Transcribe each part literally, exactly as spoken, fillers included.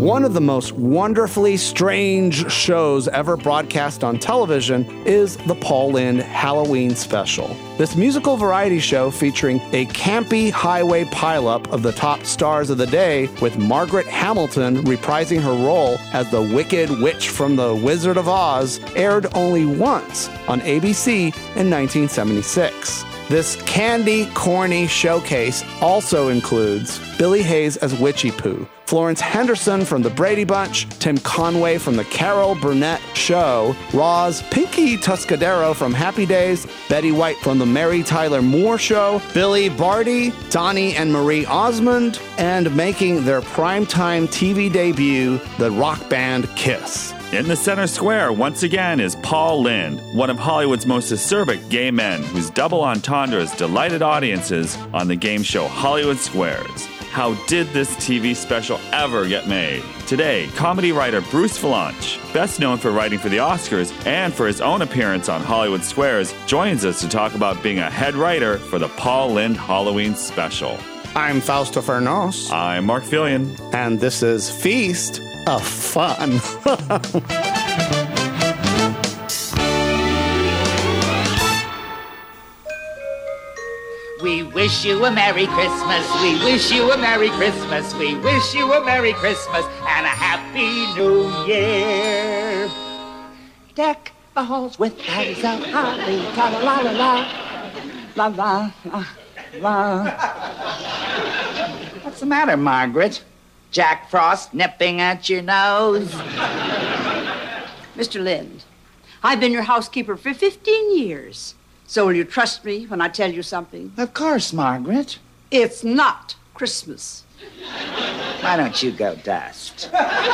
One of the most wonderfully strange shows ever broadcast on television is the Paul Lynde Halloween Special. This musical variety show featuring a campy highway pileup of the top stars of the day, with Margaret Hamilton reprising her role as the Wicked Witch from The Wizard of Oz, aired only once on A B C in nineteen seventy-six. This candy, corny showcase also includes Billy Hayes as Witchy Poo, Florence Henderson from The Brady Bunch, Tim Conway from The Carol Burnett Show, Roz Pinky Tuscadero from Happy Days, Betty White from The Mary Tyler Moore Show, Billy Barty, Donnie and Marie Osmond, and making their primetime T V debut, the rock band Kiss. In the center square, once again, is Paul Lynde, one of Hollywood's most acerbic gay men whose double entendres delighted audiences on the game show Hollywood Squares. How did this T V special ever get made? Today, comedy writer Bruce Vilanch, best known for writing for the Oscars and for his own appearance on Hollywood Squares, joins us to talk about being a head writer for the Paul Lynde Halloween Special. I'm Fausto Fernos. I'm Mark Fillion. And this is Feast of Fun. We wish you a Merry Christmas, we wish you a Merry Christmas, we wish you a Merry Christmas and a Happy New Year. Deck the halls with boughs of holly, la la la la, la la la la. What's the matter, Margaret? Jack Frost nipping at your nose? Mister Lynde, I've been your housekeeper for fifteen years. So will you trust me when I tell you something? Of course, Margaret. It's not Christmas. Why don't you go dust?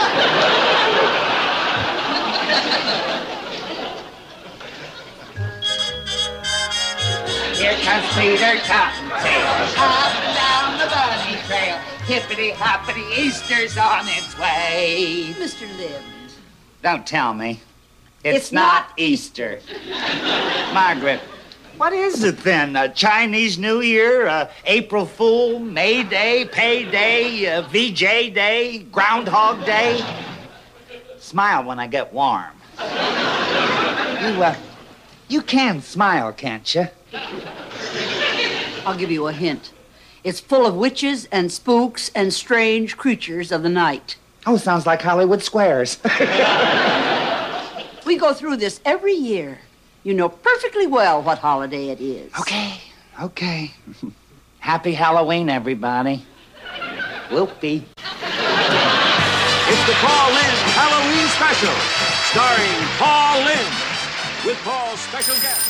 Here comes Peter Cottontail, hopping down the bunny trail. Hippity-hoppity, Easter's on its way. Mister Lynde. Don't tell me. It's, It's not, not Easter. Margaret, what is it then? A Chinese New Year, a April Fool, May Day, Pay Day, a V J Day, Groundhog Day? Smile when I get warm. You, uh, you can smile, can't you? I'll give you a hint. It's full of witches and spooks and strange creatures of the night. Oh, sounds like Hollywood Squares. We go through this every year. You know perfectly well what holiday it is. Okay, okay. Happy Halloween, everybody. Whoopee. It's the Paul Lynde Halloween Special, starring Paul Lynde, with Paul's special guest,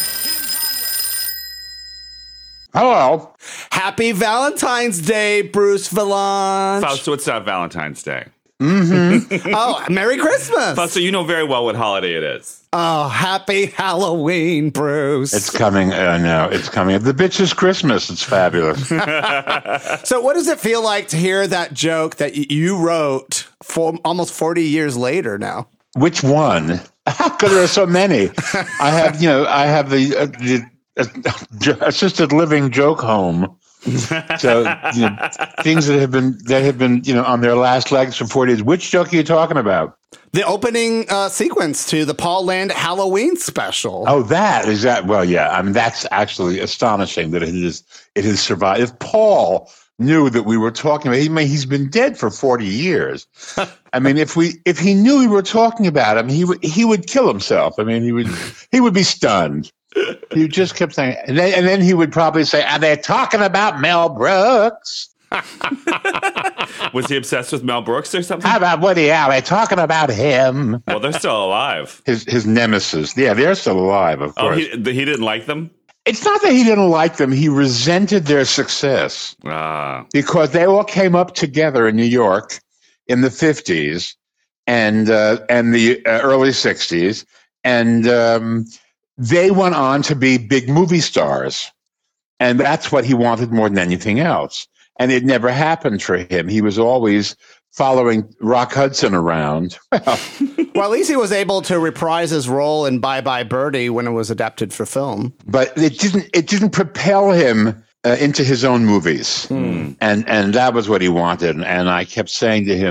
Tim Conway. Hello. Happy Valentine's Day, Bruce Vilanch. Fausto, it's not Valentine's Day. Mm-hmm. Oh, Merry Christmas. Fausto, you know very well what holiday it is. Oh, happy Halloween, Bruce. It's coming. Uh, no, it's coming. The bitch is Christmas. It's fabulous. So what does it feel like to hear that joke that y- you wrote for almost forty years later now? Which one? Because there are so many. I have, you know, I have the, uh, the uh, assisted living joke home. So, you know, things that have been that have been, you know, on their last legs for forty years. Which joke are you talking about? The opening uh, sequence to the Paul Lynde Halloween Special. Oh, that is that. Well, yeah. I mean, that's actually astonishing that it is it has survived. If Paul knew that we were talking about, I mean, he's been dead for forty years. I mean, if we if he knew we were talking about him, he would he would kill himself. I mean, he would he would be stunned. He just kept saying, and then, and then he would probably say, "Are they talking about Mel Brooks?" Was he obsessed with Mel Brooks or something? How about Woody Allen? Talking about him. Well, they're still alive. His his nemesis. Yeah, they're still alive, of Oh, course. he, he didn't like them? It's not that he didn't like them. He resented their success Ah. because they all came up together in New York in the fifties and uh, and the uh, early sixties, and um, they went on to be big movie stars, and that's what he wanted more than anything else. And it never happened for him. He was always following Rock Hudson around. Well, well, at least he was able to reprise his role in Bye Bye Birdie when it was adapted for film. But it didn't. It didn't propel him uh, into his own movies, Hmm. and and that was what he wanted. And I kept saying to him,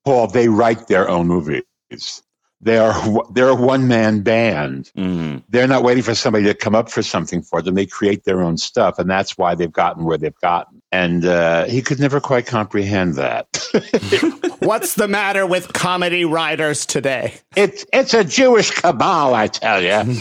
Paul, they write their own movies. They are they're a one man band. Mm-hmm. They're not waiting for somebody to come up for something for them. They create their own stuff, and that's why they've gotten where they've gotten. And uh, he could never quite comprehend that. What's the matter with comedy writers today? It's it's a Jewish cabal, I tell you.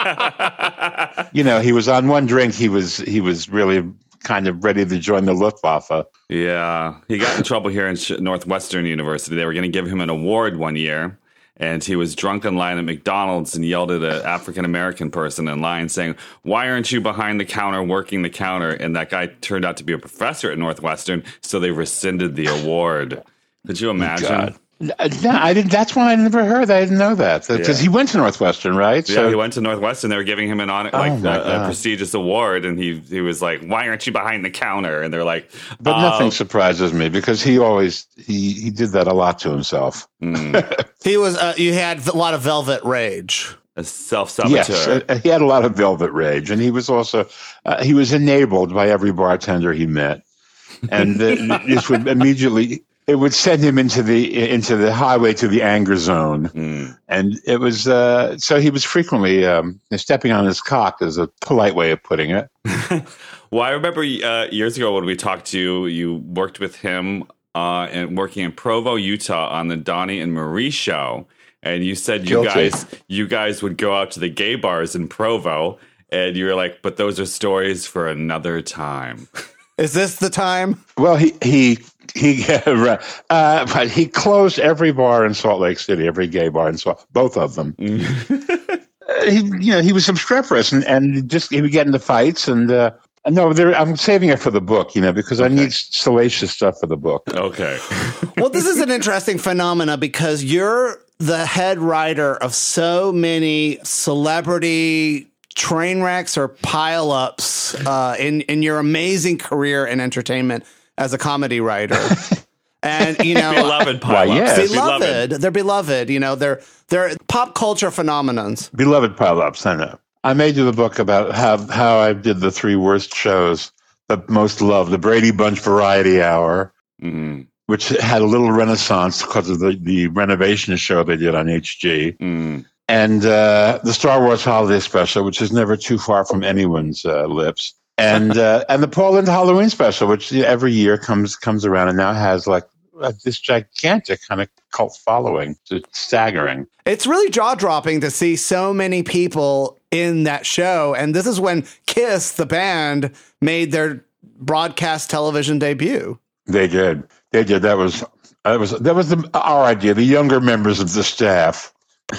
You know, he was on one drink. He was he was really kind of ready to join the Luftwaffe. Yeah, he got in trouble here in Northwestern University. They were going to give him an award one year. And he was drunk in line at McDonald's and yelled at an African-American person in line saying, "Why aren't you behind the counter working the counter?" And that guy turned out to be a professor at Northwestern, so they rescinded the award. Could you imagine? God. No, I didn't. That's one I never heard. I didn't know that because Yeah. he went to Northwestern, right? Yeah, So he went to Northwestern. They were giving him an honor, like Oh, my a, a God. prestigious award, and he he was like, "Why aren't you behind the counter?" And they're like, But "Oh." nothing surprises me because he always he he did that a lot to himself. Mm, He was. Uh, you had a lot of velvet rage. a self-saboteur. Yes, uh, he had a lot of velvet rage, and he was also uh, he was enabled by every bartender he met, and uh, this would immediately it would send him into the into the highway to the anger zone, Mm. and it was uh, so he was frequently um, stepping on his cock, is a polite way of putting it. Well, I remember uh, years ago when we talked to you, you worked with him uh, and working in Provo, Utah, on the Donnie and Marie show, and you said you Guilty. guys you guys would go out to the gay bars in Provo, and you were like, "But those are stories for another time." Is this the time? Well, he he he, uh, but he closed every bar in Salt Lake City, every gay bar in Salt, both of them. Uh, he, you know, he was obstreperous, and, and just he would get into fights. And uh, no, there, I'm saving it for the book, you know, because I need salacious stuff for the book. Okay. Well, this is an interesting phenomena because you're the head writer of so many celebrity train wrecks or pile-ups uh, in in your amazing career in entertainment as a comedy writer. And, you know, Beloved Why, pileups. yes. beloved, they're beloved, you know, they're they're pop culture phenomenons. Beloved pile-ups, I know. I may do the book about how how I did the three worst shows, the most loved, the Brady Bunch Variety Hour, Mm, which had a little renaissance because of the, the renovation show they did on H G. mm. And uh, the Star Wars Holiday Special, which is never too far from anyone's uh, lips, and uh, and the Paul Lynde Halloween Special, which every year comes comes around and now has like uh, this gigantic kind of cult following. It's staggering. It's really jaw-dropping to see so many people in that show. And this is when Kiss, the band, made their broadcast television debut. They did. They did. That was that was that was the, our idea. The younger members of the staff,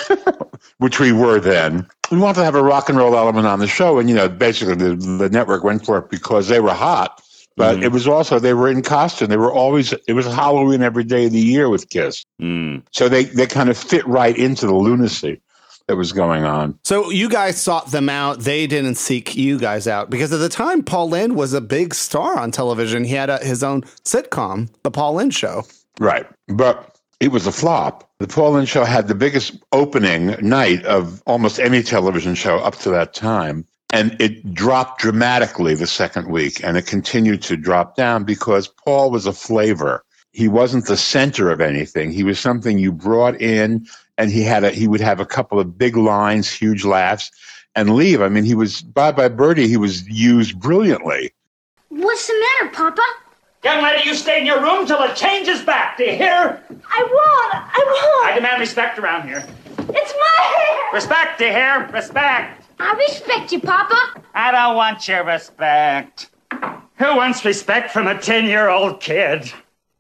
which we were then, we wanted to have a rock and roll element on the show, and you know, basically the, the network went for it because they were hot. But Mhm. it was also they were in costume. They were always it was Halloween every day of the year with Kiss, Mm. so they they kind of fit right into the lunacy that was going on. So you guys sought them out. They didn't seek you guys out because at the time, Paul Lynde was a big star on television. He had a, his own sitcom, The Paul Lynde Show. Right. But it was a flop. The Paul Lynde Show had the biggest opening night of almost any television show up to that time. And it dropped dramatically the second week. And it continued to drop down because Paul was a flavor. He wasn't the center of anything. He was something you brought in, and he had a, he would have a couple of big lines, huge laughs, and leave. I mean, he was, Bye Bye Birdie, he was used brilliantly. What's the matter, Papa? Young lady, you stay in your room till it changes back. Do you hear? I won't. I I won't. demand respect around here. It's my hair. Respect, do you hear? Respect. I respect you, Papa. I don't want your respect. Who wants respect from a ten-year-old kid?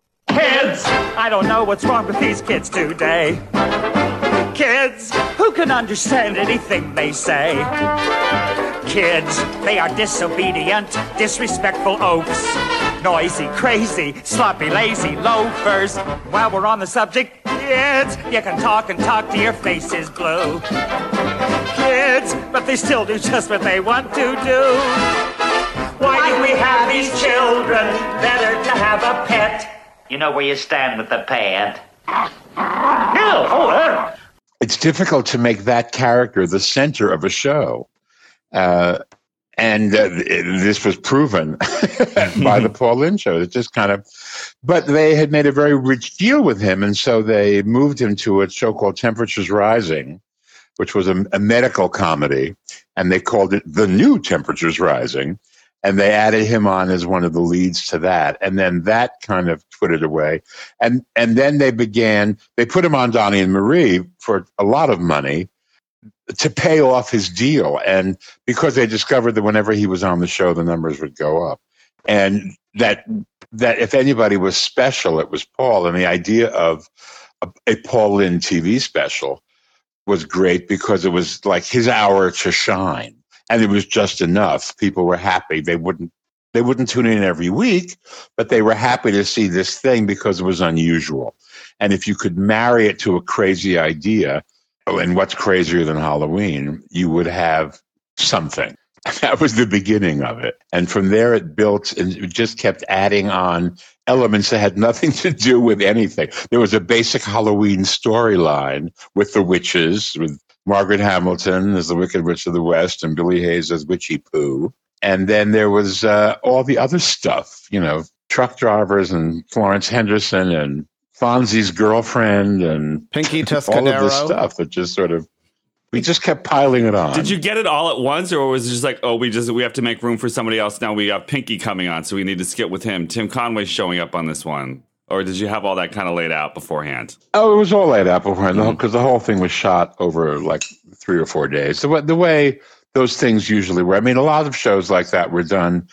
Kids! I don't know what's wrong with these kids today. Kids, who can understand anything they say? Kids, they are disobedient, disrespectful oafs. Noisy, crazy, sloppy, lazy loafers. While we're on the subject, kids, you can talk and talk till your face is blue. Kids, but they still do just what they want to do. Why do we have these children? Better to have a pet. You know where you stand with the pet. Hell, hold on. It's difficult to make that character the center of a show. Uh, and uh, it, this was proven by the Paul Lynde Show. It just kind of But they had made a very rich deal with him, and so they moved him to a show called Temperatures Rising, which was a, a medical comedy, and they called it The New Temperatures Rising, and they added him on as one of the leads to that. And then that kind of twittered away. And and then they began, they put him on Donnie and Marie for a lot of money to pay off his deal. And because they discovered that whenever he was on the show, the numbers would go up. And that that if anybody was special, it was Paul. And the idea of a, a Paul Lynde T V special was great because it was like his hour to shine. And it was just enough. People were happy. They wouldn't they wouldn't tune in every week, but they were happy to see this thing because it was unusual. And if you could marry it to a crazy idea, and what's crazier than Halloween, you would have something. That was the beginning of it. And from there it built and it just kept adding on elements that had nothing to do with anything. There was a basic Halloween storyline with the witches, with Margaret Hamilton as the Wicked Witch of the West and Billy Hayes as Witchy Pooh. And then there was uh, all the other stuff, you know, truck drivers and Florence Henderson and Fonzie's girlfriend and Pinky Tuscadero. All of this stuff that just sort of, we just kept piling it on. Did you get it all at once, or was it just like, oh, we just we have to make room for somebody else now? We have Pinky coming on, so we need to skip with him. Tim Conway's showing up on this one. Or did you have all that kind of laid out beforehand? Oh, it was all laid out beforehand because mm-hmm. the whole thing was shot over like three or four days. The way, the way those things usually were. I mean, a lot of shows like that were done.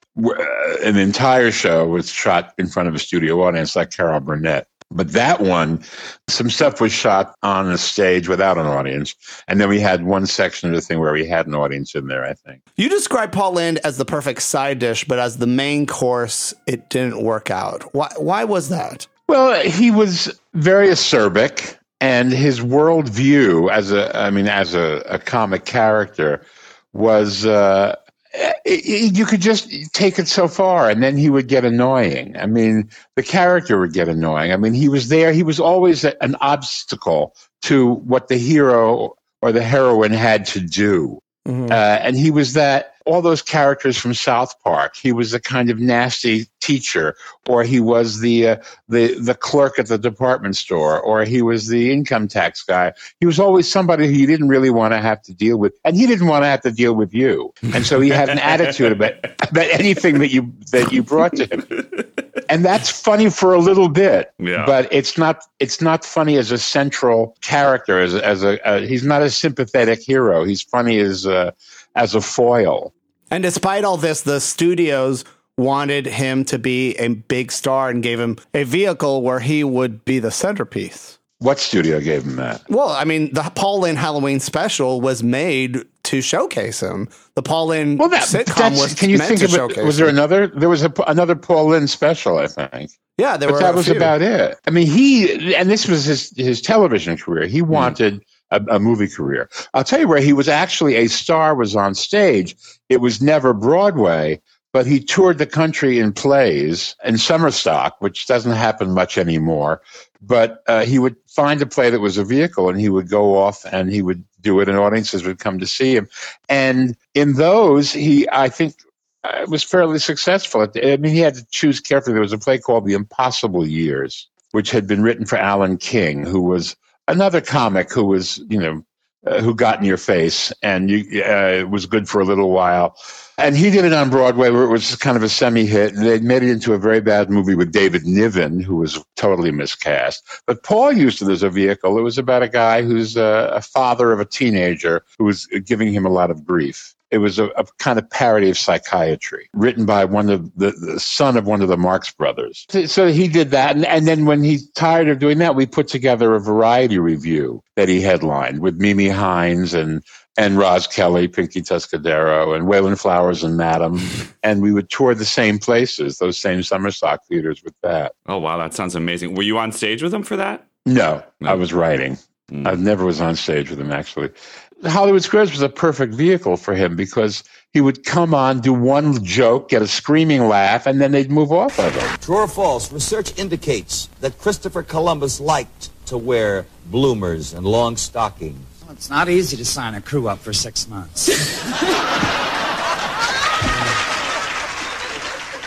An entire show was shot in front of a studio audience, like Carol Burnett. But that one, some stuff was shot on a stage without an audience. And then we had one section of the thing where we had an audience in there, I think. You described Paul Lynde as the perfect side dish, but as the main course, it didn't work out. Why, why was that? Well, he was very acerbic, and his worldview as a, I mean, as a, a comic character was, uh, It, it, you could just take it so far, and then he would get annoying. I mean, the character would get annoying. I mean, he was there. He was always a, an obstacle to what the hero or the heroine had to do. Mm-hmm. Uh, and he was that, all those characters from South Park. He was a kind of nasty teacher, or he was the uh, the the clerk at the department store, or he was the income tax guy. He was always somebody who you didn't really want to have to deal with, and he didn't want to have to deal with you. And so he had an attitude about about anything that you that you brought to him. And that's funny for a little bit, yeah. but it's not it's not funny as a central character. As as a uh, he's not a sympathetic hero. He's funny as a, as a foil. And despite all this, the studios wanted him to be a big star and gave him a vehicle where he would be the centerpiece. What studio gave him that? Well, I mean, the Paul Lynde Halloween special was made to showcase him. The Paul Lynde well, that, sitcom was can you meant think to of showcase it? Was there him. another? There was a, another Paul Lynde special, I think. Yeah, there but were. That a was few. about it. I mean, he and this was his his television career. He wanted. Mm. A, a movie career. I'll tell you where he was actually a star was on stage. It was never Broadway, but he toured the country in plays in summer stock, which doesn't happen much anymore. But uh, he would find a play that was a vehicle, and he would go off and he would do it, and audiences would come to see him. And in those, he, I think, uh, was fairly successful. I mean, he had to choose carefully. There was a play called The Impossible Years, which had been written for Alan King, who was another comic who was, you know, uh, who got in your face, and you, uh, it was good for a little while. And he did it on Broadway, where it was kind of a semi-hit, and they made it into a very bad movie with David Niven, who was totally miscast. But Paul used it as a vehicle. It was about a guy who's a, a father of a teenager who was giving him a lot of grief. It was a, a kind of parody of psychiatry, written by one of the, the son of one of the Marx brothers. So he did that, and, and then when he's tired of doing that, we put together a variety review that he headlined with Mimi Hines and and Roz Kelly, Pinky Tuscadero, and Waylon Flowers and Madam, and we would tour the same places, those same summer stock theaters with that. Oh wow, that sounds amazing. Were you on stage with him for that? No, no. I was writing. Mm. I never was on stage with him, actually. Hollywood Squares was a perfect vehicle for him because he would come on, do one joke, get a screaming laugh, and then they'd move off of it. True or false, research indicates that Christopher Columbus liked to wear bloomers and long stockings. Well, it's not easy to sign a crew up for six months. mm.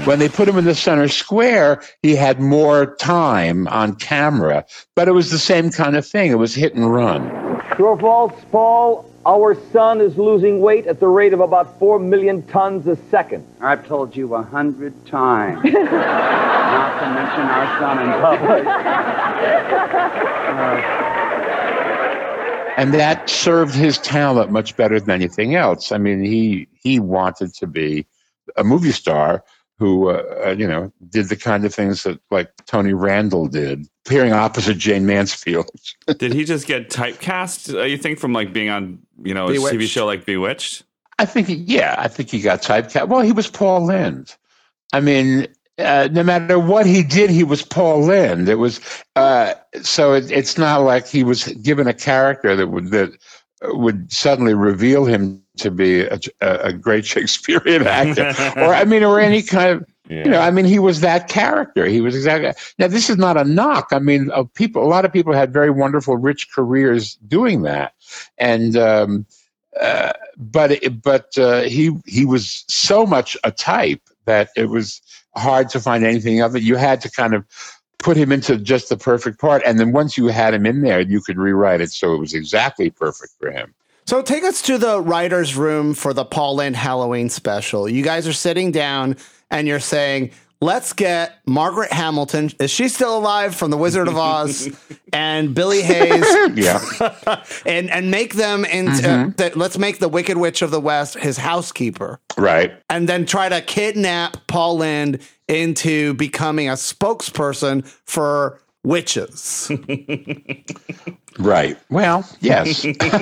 when they put him in the center square, he had more time on camera, but it was the same kind of thing. It was hit and run. True or false, Paul? Our sun is losing weight at the rate of about four million tons a second. I've told you a hundred times not to mention our sun in public. uh, And that served his talent much better than anything else. I mean, he he wanted to be a movie star who, uh, you know, did the kind of things that, like, Tony Randall did, appearing opposite Jane Mansfield. Did he just get typecast, uh, you think, from, like, being on, you know, a Bewitched. T V show like Bewitched? I think, he, yeah, I think he got typecast. Well, he was Paul Lynde. I mean, uh, no matter what he did, he was Paul Lynde. It was uh, so it, it's not like he was given a character that would that would suddenly reveal him to be a, a great Shakespearean actor, or I mean, or any kind of. Yeah. You know, I mean, he was that character. He was exactly. Now, this is not a knock. I mean, uh, people. A lot of people had very wonderful, rich careers doing that, and. Um, uh, but but uh, he he was so much a type that it was hard to find anything of it. You had to kind of put him into just the perfect part, and then once you had him in there, you could rewrite it so it was exactly perfect for him. So take us to the writer's room for the Paul Lynde Halloween special. You guys are sitting down and you're saying, let's get Margaret Hamilton. Is she still alive from The Wizard of Oz? And Billy Hayes. Yeah. and and make them into, Mm-hmm. uh, that, let's make the Wicked Witch of the West his housekeeper. Right. And then try to kidnap Paul Lynde into becoming a spokesperson for witches. Right. Well, yes.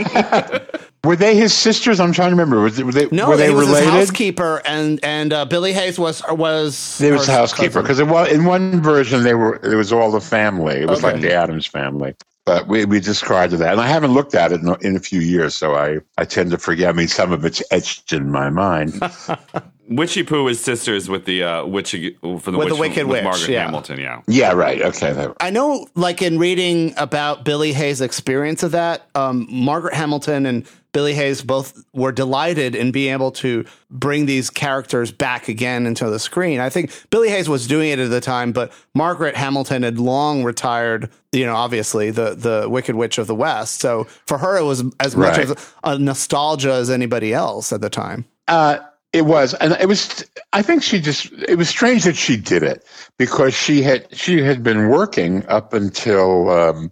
Were they his sisters? I'm trying to remember. Was it, were they, No, were they he was related? his housekeeper, and and uh, Billy Hayes was was They was her housekeeper cousin. because in one version they were it was all the family. It was Okay. like the Addams Family. But we we described that, and I haven't looked at it in, in a few years, so I, I tend to forget. I mean, some of it's etched in my mind. Witchy Pooh is sisters with the uh, witchy for the With witch, the Wicked with Witch, Margaret yeah. Hamilton. Yeah. Yeah, right. Okay. That, I know, like in reading about Billy Hayes' experience of that, um, Margaret Hamilton and Billy Hayes both were delighted in being able to bring these characters back again into the screen. I think Billy Hayes was doing it at the time, but Margaret Hamilton had long retired, you know, obviously the, the Wicked Witch of the West. So for her, it was as much Right. as a nostalgia as anybody else at the time. Uh, it was, and it was. I think she just. It was strange that she did it because she had she had been working up until um,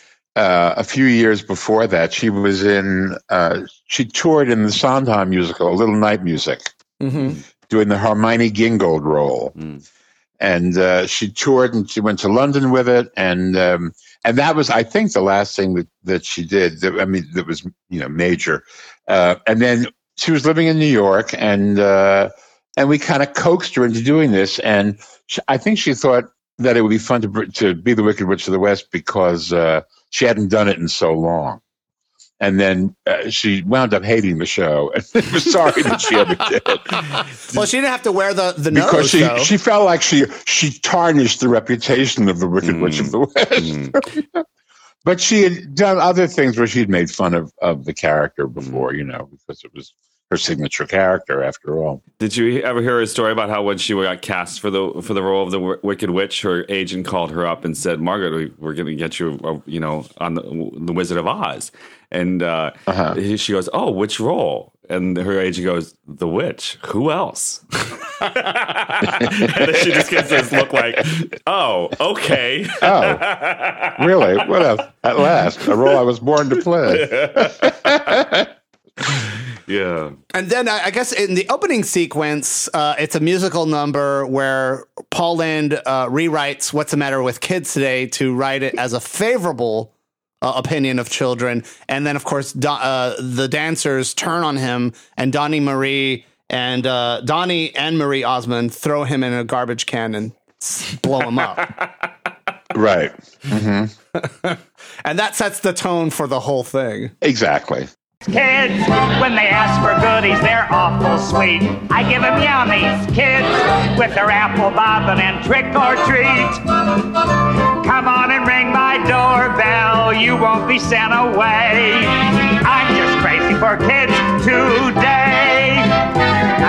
uh, a few years before that. She was in. Uh, she toured in the Sondheim musical, A Little Night Music, Mm-hmm. doing the Hermione Gingold role, Mm. and uh, she toured and she went to London with it, and um, and that was, I think, the last thing that that she did. That, I mean, that was you know major, uh, and then. She was living in New York, and uh, and we kind of coaxed her into doing this. And she, I think she thought that it would be fun to br- to be the Wicked Witch of the West because uh, she hadn't done it in so long. And then uh, she wound up hating the show. And was sorry that she ever did. Well, she didn't have to wear the, the Because nose, she, though. she felt like she she tarnished the reputation of the Wicked Mm. Witch of the West. Mm. But she had done other things where she'd made fun of, of the character before, you know, because it was her signature character after all. Did you ever hear a story about how when she got cast for the for the role of the w- Wicked Witch, her agent called her up and said, "Margaret, we, we're going to get you, uh, you know, on the, the Wizard of Oz." And uh, Uh-huh. she goes, "Oh, which role?" And her agent goes, "The witch. Who else?" And then she just gets this look like, "Oh, okay." Oh, really? What else? At last, a role I was born to play. Yeah. And then I I guess in the opening sequence, uh, it's a musical number where Paul Lynde uh, rewrites What's the Matter with Kids Today to write it as a favorable uh, opinion of children. And then, of course, Do- uh, the dancers turn on him, and Donnie Marie and uh, Donnie and Marie Osmond throw him in a garbage can and s- blow him up. Right. Mm-hmm. And that sets the tone for the whole thing. Exactly. Kids, when they ask for goodies, they're awful sweet. I give them yummies, kids, with their apple bobbin and trick or treat. Come on and ring my doorbell, you won't be sent away. I'm just crazy for kids today. Now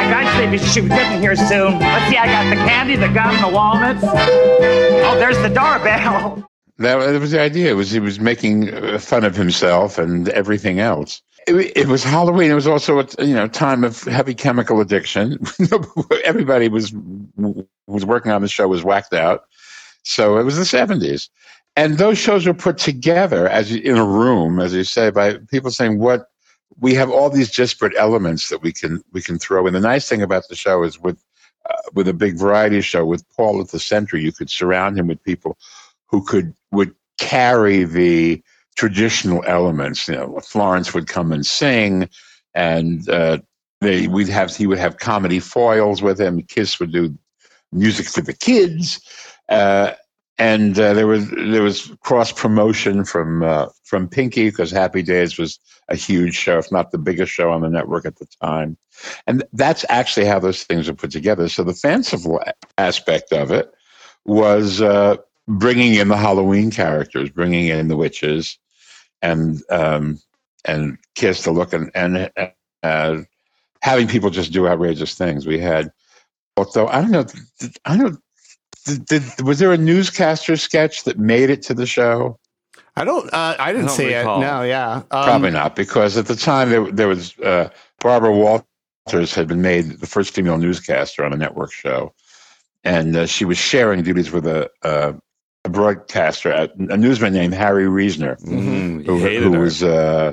I'd say we should be getting here soon. Let's see, I got the candy, the gum, the walnuts. Oh, there's the doorbell. That, that was the idea. It was he was making fun of himself and everything else. It, it was Halloween. It was also a you know time of heavy chemical addiction. Everybody was who was working on the show was whacked out. So it was the seventies, and those shows were put together as in a room, as you say, by people saying, "What we have all these disparate elements that we can we can throw." And the nice thing about the show is with uh, with a big variety show with Paul at the center, you could surround him with people who could would carry the traditional elements. You know, Florence would come and sing, and uh, they we'd have he would have comedy foils with him. Kiss would do music for the kids, uh, and uh, there was there was cross promotion from uh, from Pinky because Happy Days was a huge show, if not the biggest show on the network at the time, and that's actually how those things were put together. So the fanciful aspect of it was uh, bringing in the Halloween characters, bringing in the witches, and um, and Kiss to look and and uh, having people just do outrageous things. We had, although I don't know, I don't. Did, did, was there a newscaster sketch that made it to the show? I don't. Uh, I didn't I don't see recall. it. No, yeah, um, Probably not, because at the time there, there was uh, Barbara Walters had been made the first female newscaster on a network show, and uh, she was sharing duties with a, uh, a broadcaster, a, a newsman named Harry Reasoner, Mm-hmm. who, Hated who her. was uh,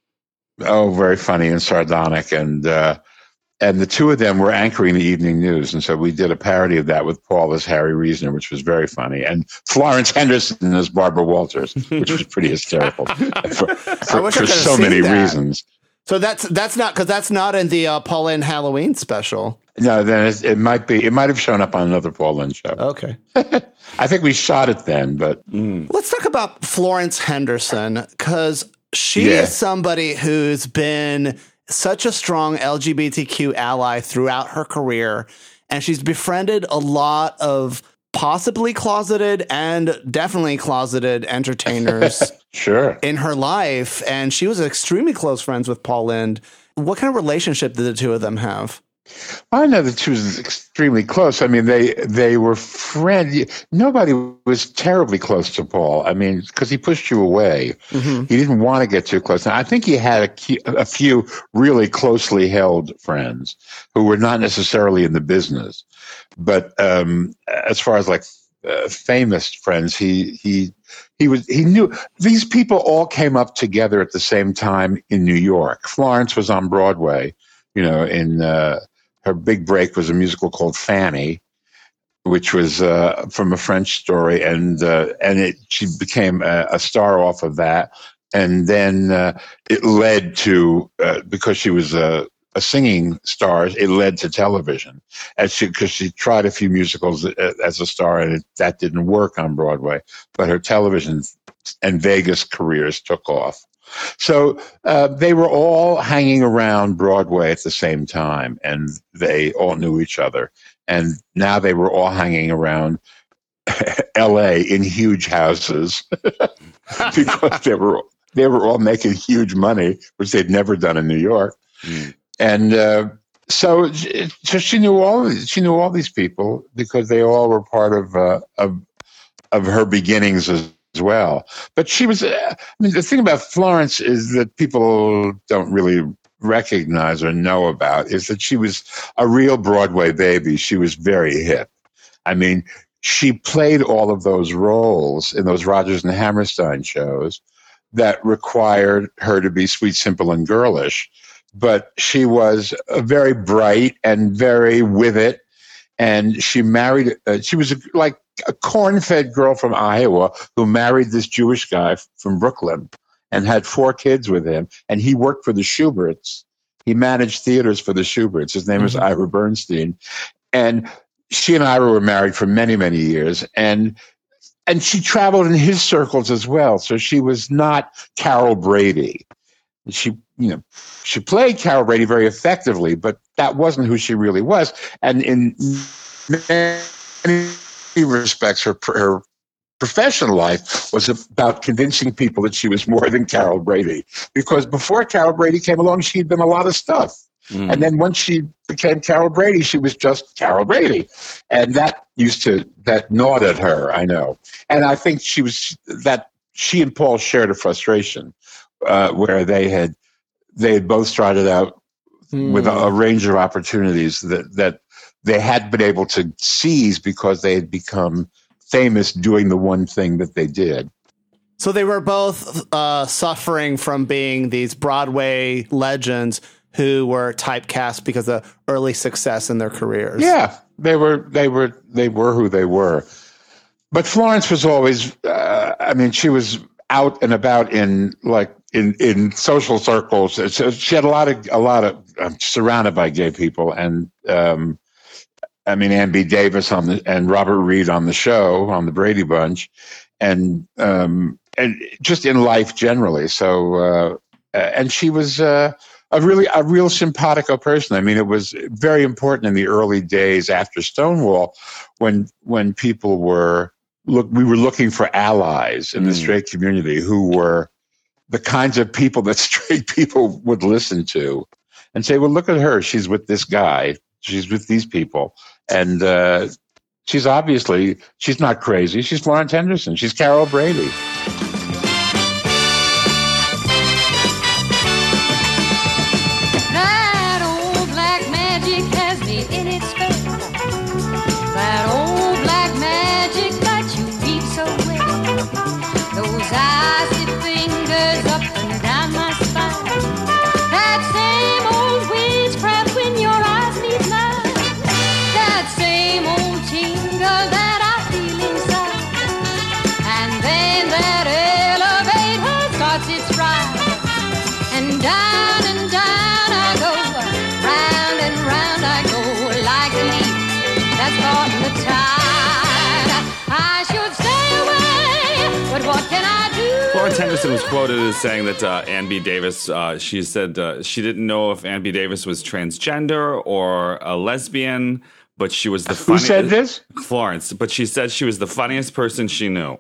oh very funny and sardonic, and uh, and the two of them were anchoring the evening news, and so we did a parody of that with Paul as Harry Reasoner, which was very funny, and Florence Henderson as Barbara Walters, which was pretty hysterical for, for, wish I for could've so seen many that. reasons. So that's that's not because that's not in the uh, Paul Lynde Halloween special. No, then it, it might be. It might have shown up on another Paul Lynde show. Okay. I think we shot it then, but Let's talk about Florence Henderson, because she Yeah. is somebody who's been such a strong L G B T Q ally throughout her career, and she's befriended a lot of possibly closeted and definitely closeted entertainers sure. in her life, and she was extremely close friends with Paul Lynde. What kind of relationship did the two of them have? I know that she was extremely close. I mean, they they were friends. Nobody was terribly close to Paul. I mean, because he pushed you away. Mm-hmm. He didn't want to get too close. Now, I think he had a, key, a few really closely held friends who were not necessarily in the business, but um, as far as like uh, famous friends, he he he was he knew these people all came up together at the same time in New York. Florence was on Broadway, you know, in. Uh, Her big break was a musical called Fanny, which was uh, from a French story, and uh, and it she became a, a star off of that. And then uh, it led to uh, because she was a, a singing star, it led to television. As she because she tried a few musicals as a star, and it, that didn't work on Broadway. But her television and Vegas careers took off. So uh, they were all hanging around Broadway at the same time, and they all knew each other. And now they were all hanging around L A in huge houses because they were they were all making huge money, which they'd never done in New York. Mm. And uh, so, so she knew all she knew all these people because they all were part of uh, of of her beginnings as. as well. But she was, uh, I mean, the thing about Florence is that people don't really recognize or know about is that she was a real Broadway baby. She was very hip. I mean, she played all of those roles in those Rodgers and Hammerstein shows that required her to be sweet, simple, and girlish. But she was uh, very bright and very with it. And she married, uh, she was like a corn-fed girl from Iowa who married this Jewish guy from Brooklyn and had four kids with him. And he worked for the Schuberts. He managed theaters for the Schuberts. His name mm-hmm. was Ira Bernstein. And she and Ira were married for many, many years. And and she traveled in his circles as well. So she was not Carol Brady. She, you know, she played Carol Brady very effectively, but that wasn't who she really was. And in many respects, her, her professional life was about convincing people that she was more than Carol Brady. Because before Carol Brady came along, she'd been a lot of stuff. Mm. And then once she became Carol Brady, she was just Carol Brady. And that used to, that gnawed at her, I know. And I think she was, that she and Paul shared a frustration uh, where they had, they had both started out mm. with a, a range of opportunities that, that they had been able to seize because they had become famous doing the one thing that they did. So they were both uh, suffering from being these Broadway legends who were typecast because of early success in their careers. Yeah, they were, they were, they were who they were. But Florence was always, uh, I mean, she was out and about in like in, in social circles. So she had a lot of, a lot of, um, surrounded by gay people. And, um, I mean, Ann B. Davis on the, and Robert Reed on the show, on the Brady Bunch, and, um, and just in life generally. So, uh, and she was, uh, a really, a real simpatico person. I mean, it was very important in the early days after Stonewall when, when people were, look, we were looking for allies in the mm. straight community who were the kinds of people that straight people would listen to and say, well, look at her. She's with this guy. She's with these people. And, uh, she's obviously, she's not crazy. She's Florence Henderson. She's Carol Brady. Florence Henderson was quoted as saying that uh, Ann B. Davis, uh, she said uh, she didn't know if Ann B. Davis was transgender or a lesbian, but she was the funniest. Who said this? Florence, but she said she was the funniest person she knew.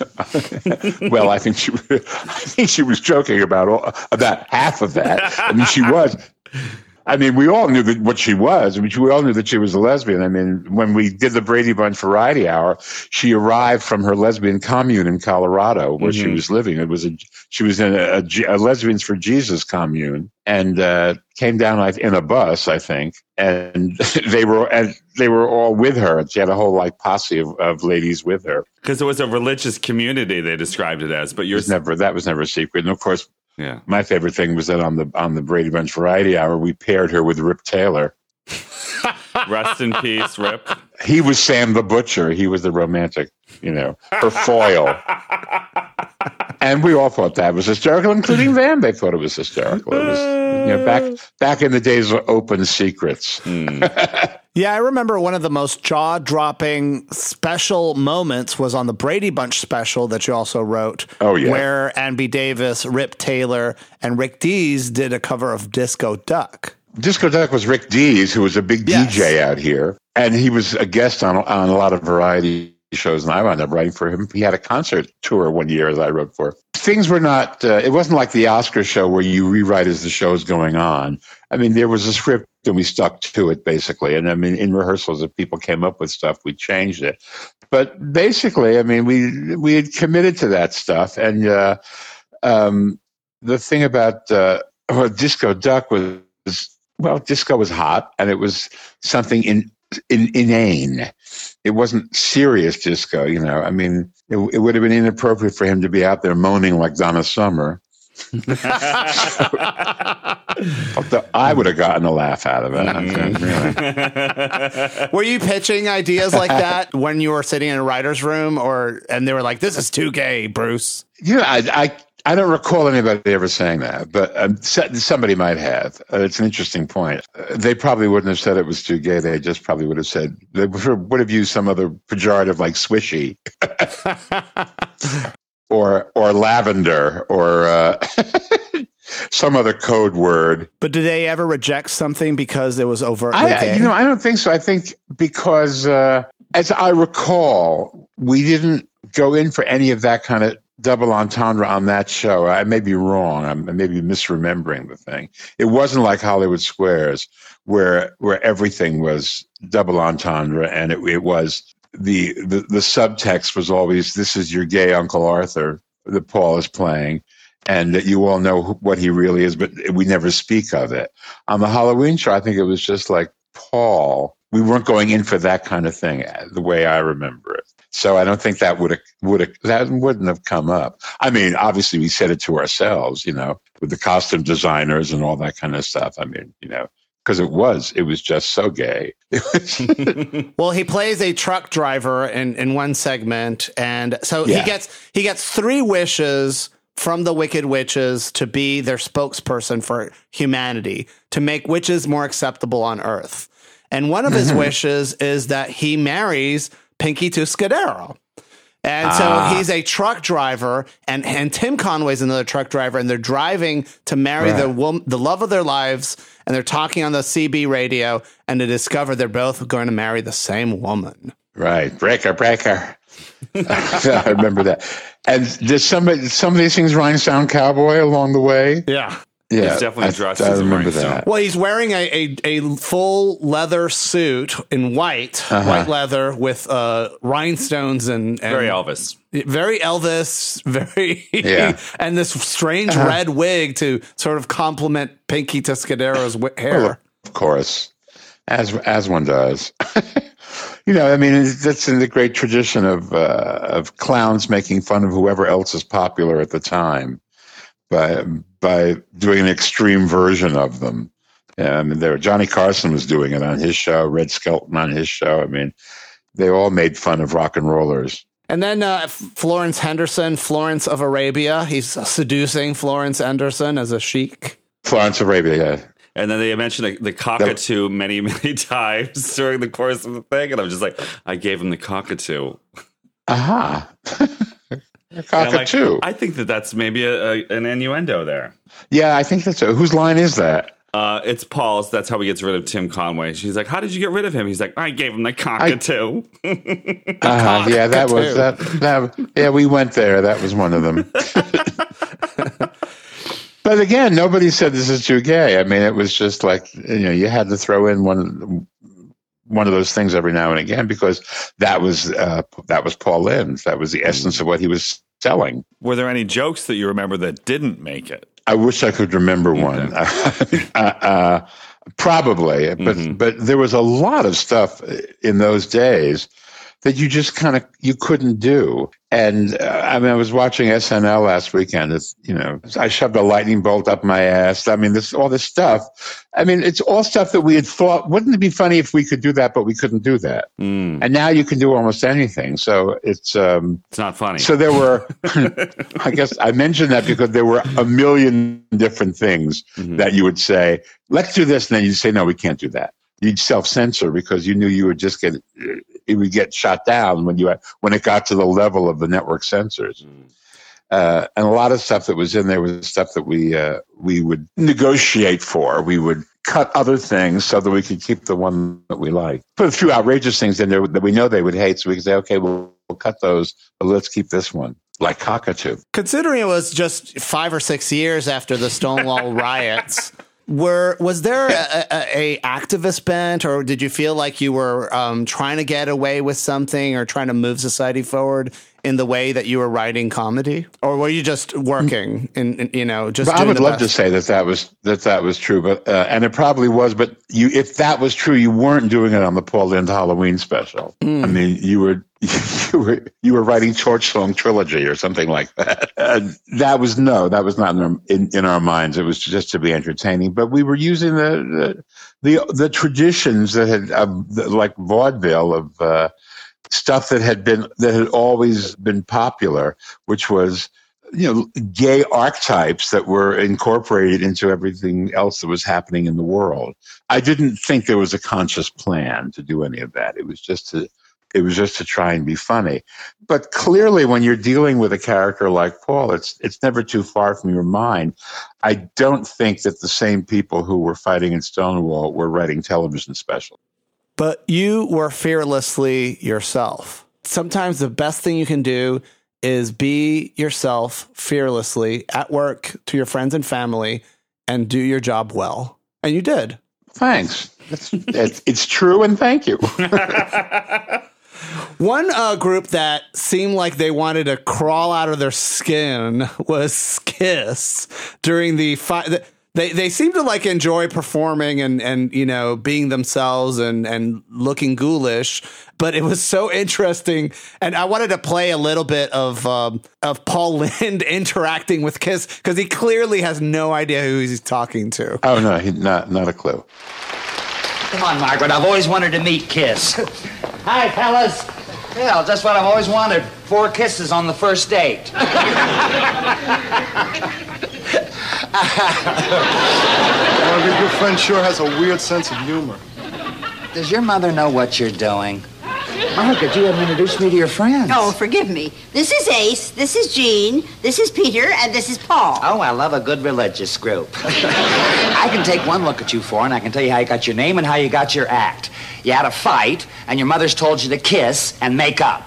Well, I think she, I think she was joking about all, about half of that. I mean, she was. I mean, we all knew that what she was. I mean, we all knew that she was a lesbian. I mean, when we did the Brady Bunch Variety Hour, she arrived from her lesbian commune in Colorado, where mm-hmm. she was living. It was a she was in a, a, a Lesbians for Jesus commune, and uh, came down in a bus, I think, and they were and they were all with her. She had a whole like posse of, of ladies with her because it was a religious community. They described it as, but you're never that was never a secret. And of course. Yeah. My favorite thing was that on the on the Brady Bunch Variety Hour, we paired her with Rip Taylor. Rest in peace, Rip. He was Sam the Butcher. He was the romantic, you know, her foil. And we all thought that was hysterical, including them. They thought it was hysterical. It was, you know, back back in the days of open secrets. Mm. Yeah, I remember one of the most jaw-dropping special moments was on the Brady Bunch special that you also wrote. Oh, yeah. Where Ann B. Davis, Rip Taylor, and Rick Dees did a cover of Disco Duck. Disco Duck was Rick Dees, who was a big yes. D J out here. And he was a guest on, on a lot of variety shows, and I wound up writing for him. He had a concert tour one year that I wrote for. Things were not, uh, it wasn't like the Oscar show where you rewrite as the show's going on. I mean, there was a script and we stuck to it basically. And I mean, in rehearsals, if people came up with stuff, we changed it. But basically, I mean, we, we had committed to that stuff. And, uh, um, the thing about, uh, well, Disco Duck was, well, disco was hot and it was something in, in, inane. It wasn't serious disco, you know. I mean, it, it would have been inappropriate for him to be out there moaning like Donna Summer. Although I would have gotten a laugh out of it. Mm-hmm. Really. Were you pitching ideas like that when you were sitting in a writer's room, or and they were like, "This is too gay, Bruce"? Yeah, I, I I don't recall anybody ever saying that, but um, somebody might have. Uh, it's an interesting point. Uh, they probably wouldn't have said it was too gay. They just probably would have said, they would have used some other pejorative like swishy or or lavender or uh, some other code word. But did they ever reject something because it was overtly I, gay? You know, I don't think so. I think because, uh, as I recall, we didn't go in for any of that kind of double entendre on that show. I may be wrong. I may be misremembering the thing. It wasn't like Hollywood Squares, where where everything was double entendre, and it, it was the, the the subtext was always, "This is your gay Uncle Arthur that Paul is playing," and that you all know what he really is, but we never speak of it. On the Halloween show, I think it was just like Paul. We weren't going in for that kind of thing, the way I remember it. So I don't think that would have, would have, that wouldn't have come up. I mean, obviously we said it to ourselves, you know, with the costume designers and all that kind of stuff. I mean, you know, because it was, it was just so gay. Well, he plays a truck driver in, in one segment. And so Yeah. he gets, he gets three wishes from the Wicked Witches to be their spokesperson for humanity, to make witches more acceptable on Earth. And one of his wishes is that he marries Pinky Tuscadero. And so Ah. he's a truck driver, and, and Tim Conway's another truck driver, and they're driving to marry the Right. wom- the love of their lives, and they're talking on the C B radio, and to discover they're both going to marry the same woman. Right. Breaker, breaker. I remember that. And did somebody, some of these things Rhinestone Cowboy along the way? Yeah. Yeah. He's definitely I, dressed I as a remember rhinestone. that. Well, he's wearing a, a, a full leather suit in white, Uh-huh. white leather with uh, rhinestones and, and Very Elvis. very Elvis, very, Yeah. and this strange red wig to sort of complement Pinky Tuscadero's wi- hair. Well, of course, as as one does. You know, I mean, that's in the great tradition of uh, of clowns making fun of whoever else is popular at the time by by doing an extreme version of them. Yeah, I mean, there Johnny Carson was doing it on his show, Red Skelton on his show. I mean, they all made fun of rock and rollers. And then uh, Florence Henderson, Florence of Arabia. He's seducing Florence Henderson as a sheik. Florence Arabia, yeah. And then they mentioned the, the cockatoo many, many times during the course of the thing. And I'm just like, I gave him the cockatoo. Aha. And I'm Cockatoo. like, I think that that's maybe a, a, an innuendo there. Yeah, I think that's a, whose line is that? Uh, it's Paul's. That's how he gets rid of Tim Conway. She's like, how did you get rid of him? He's like, I gave him the cockatoo. Uh, yeah, that was that, that. Yeah, we went there. That was one of them. But again, nobody said this is too gay. I mean, it was just like, you know, you had to throw in one one of those things every now and again because that was uh, that was Paul Lynde. That was the essence of what he was selling. Were there any jokes that you remember that didn't make it? I wish I could remember one. uh, uh, probably, but Mhm. but there was a lot of stuff in those days that you just kind of you couldn't do. And uh, I mean, I was watching S N L last weekend. It's, you know, I shoved a lightning bolt up my ass. I mean, this all this stuff. I mean, it's all stuff that we had thought. Wouldn't it be funny if we could do that, but we couldn't do that? Mm. And now you can do almost anything. So it's um, It's not funny. so there were. I guess I mentioned that because there were a million different things Mhm. that you would say, "Let's do this," and then you'd say, "No, we can't do that." You'd self-censor because you knew you would just get it would get shot down when you when it got to the level of the network censors. Uh, and a lot of stuff that was in there was stuff that we uh, we would negotiate for. We would cut other things so that we could keep the one that we like. Put a few outrageous things in there that we know they would hate, so we could say, "Okay, we'll, we'll cut those, but let's keep this one." Like cockatoo. Considering it was just five or six years after the Stonewall riots, were was there a, a, a activist bent, or did you feel like you were um, trying to get away with something or trying to move society forward in the way that you were writing comedy, or were you just working and, and you know just? But doing I would the love best? to say that that was that that was true, but uh, and it probably was. But you, if that was true, you weren't doing it on the Paul Lynde Halloween special. I mean, you were you were you were writing Torch Song Trilogy or something like that. Uh, that was no, that was not in our, in, in our minds. It was just to be entertaining. But we were using the the the, the traditions that had uh, like vaudeville of. Uh, stuff that had been that had always been popular, which was, you know, gay archetypes that were incorporated into everything else that was happening in the world. I didn't think there was a conscious plan to do any of that. It was just to it was just to try and be funny. But clearly when you're dealing with a character like Paul, it's it's never too far from your mind. I don't think that the same people who were fighting in Stonewall were writing television specials. But you were fearlessly yourself. Sometimes the best thing you can do is be yourself fearlessly at work, to your friends and family, and do your job well. And you did. Thanks. It's, it's, it's true, and thank you. One uh, group that seemed like they wanted to crawl out of their skin was Kiss during the fi- they they seemed to like enjoy performing and and you know being themselves and and looking ghoulish, but it was so interesting. And I wanted to play a little bit of um, of Paul Lynde interacting with Kiss because he clearly has no idea who he's talking to. Oh no, he, not not a clue. Come on, Margaret. I've always wanted to meet Kiss. Hi, fellas. Yeah, just what I've always wanted. Four kisses on the first date. Well, your friend sure has a weird sense of humor. Does your mother know what you're doing? Margaret, you haven't introduced me to your friends. Oh, forgive me. This is Ace, this is Jean, this is Peter, and this is Paul. Oh, I love a good religious group. I can take one look at you four, and I can tell you how you got your name and how you got your act. You had a fight, and your mother's told you to kiss and make up.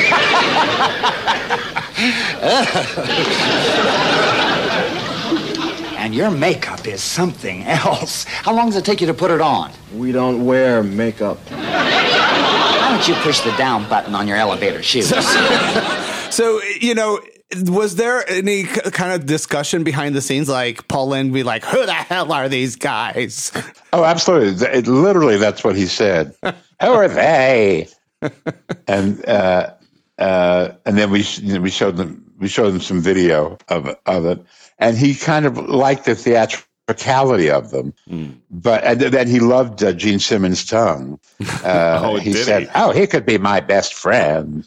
And your makeup is something else. How long does it take you to put it on? We don't wear makeup. Why don't you push the down button on your elevator shoes? So, you know, was there any kind of discussion behind the scenes, like Paul Lynde be like, who the hell are these guys? Oh, absolutely. It, literally, that's what he said. Who are they? And uh, uh, and then we you know, we showed them we showed them some video of of it, and he kind of liked the theatricality of them. Mm. But and then he loved uh, Gene Simmons' tongue. Uh, oh, he did said, he? "Oh, he could be my best friend."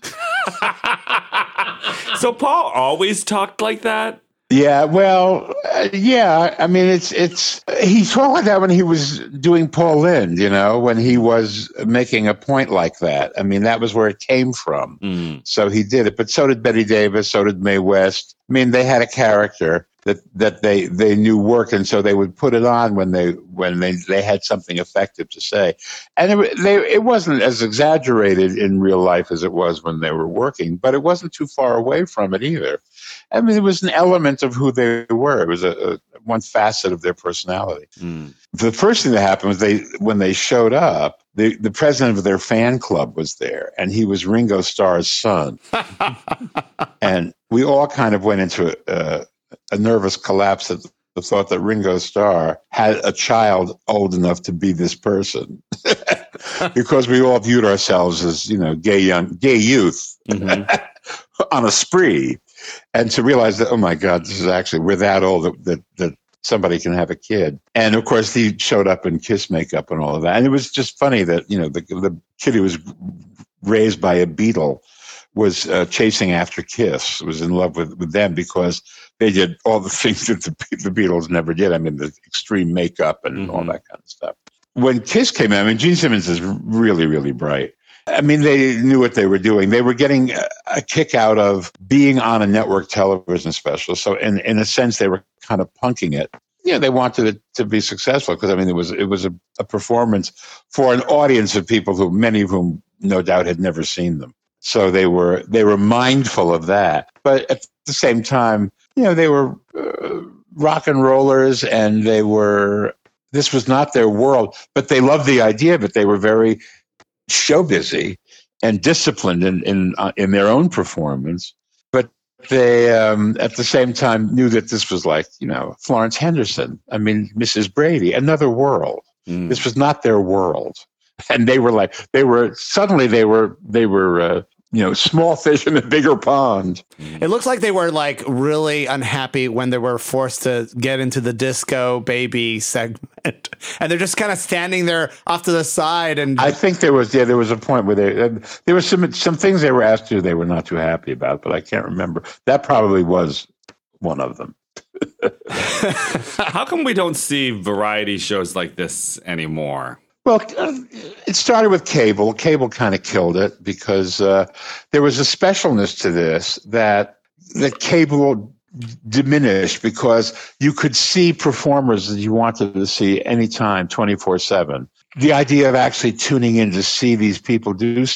So Paul always talked like that? Yeah, well, uh, yeah. I mean, it's it's he talked like that when he was doing Paul Lynde, you know, when he was making a point like that. I mean, that was where it came from. Mm. So he did it. But so did Betty Davis. So did Mae West. I mean, they had a character that that they they knew worked, and so they would put it on when they when they, they had something effective to say. And it, they it wasn't as exaggerated in real life as it was when they were working, but it wasn't too far away from it either. I mean, it was an element of who they were. It was a, a one facet of their personality. Mm. The first thing that happened was they, when they showed up, the, the president of their fan club was there, and he was Ringo Starr's son. And we all kind of went into a, a nervous collapse at the thought that Ringo Starr had a child old enough to be this person, because we all viewed ourselves as, you know, gay young, gay youth mm-hmm. on a spree. And to realize that, oh my God, this is actually, we're that old that, that, that somebody can have a kid. And of course, he showed up in Kiss makeup and all of that. And it was just funny that, you know, the, the kid who was raised by a Beatle was uh, chasing after Kiss, was in love with, with them because they did all the things that the, the Beatles never did. I mean, the extreme makeup and mm-hmm. all that kind of stuff. When Kiss came out, I mean, Gene Simmons is really, really bright. I mean, they knew what they were doing. They were getting a, a kick out of being on a network television special. So in, in a sense, they were kind of punking it. You know, they wanted it to be successful because, I mean, it was it was a, a performance for an audience of people who, many of whom no doubt had never seen them. So they were they were mindful of that. But at the same time, you know, they were uh, rock and rollers, and they were, this was not their world, but they loved the idea of it. They were very show busy and disciplined in in, uh, in their own performance, but they um, at the same time knew that this was like, you know, Florence Henderson. I mean, Missus Brady, another world. Mm. This was not their world, and they were like, they were suddenly they were they were. Uh, you know, small fish in a bigger pond. It looks like they were like really unhappy when they were forced to get into the Disco Baby segment, and they're just kind of standing there off to the side. And I think there was, yeah, there was a point where they, uh, there were some some things they were asked to do they were not too happy about, but I can't remember. That probably was one of them. How come we don't see variety shows like this anymore? Well, it started with cable. Cable kind of killed it because uh, there was a specialness to this that that cable diminished because you could see performers that you wanted to see anytime, twenty-four seven. The idea of actually tuning in to see these people do stuff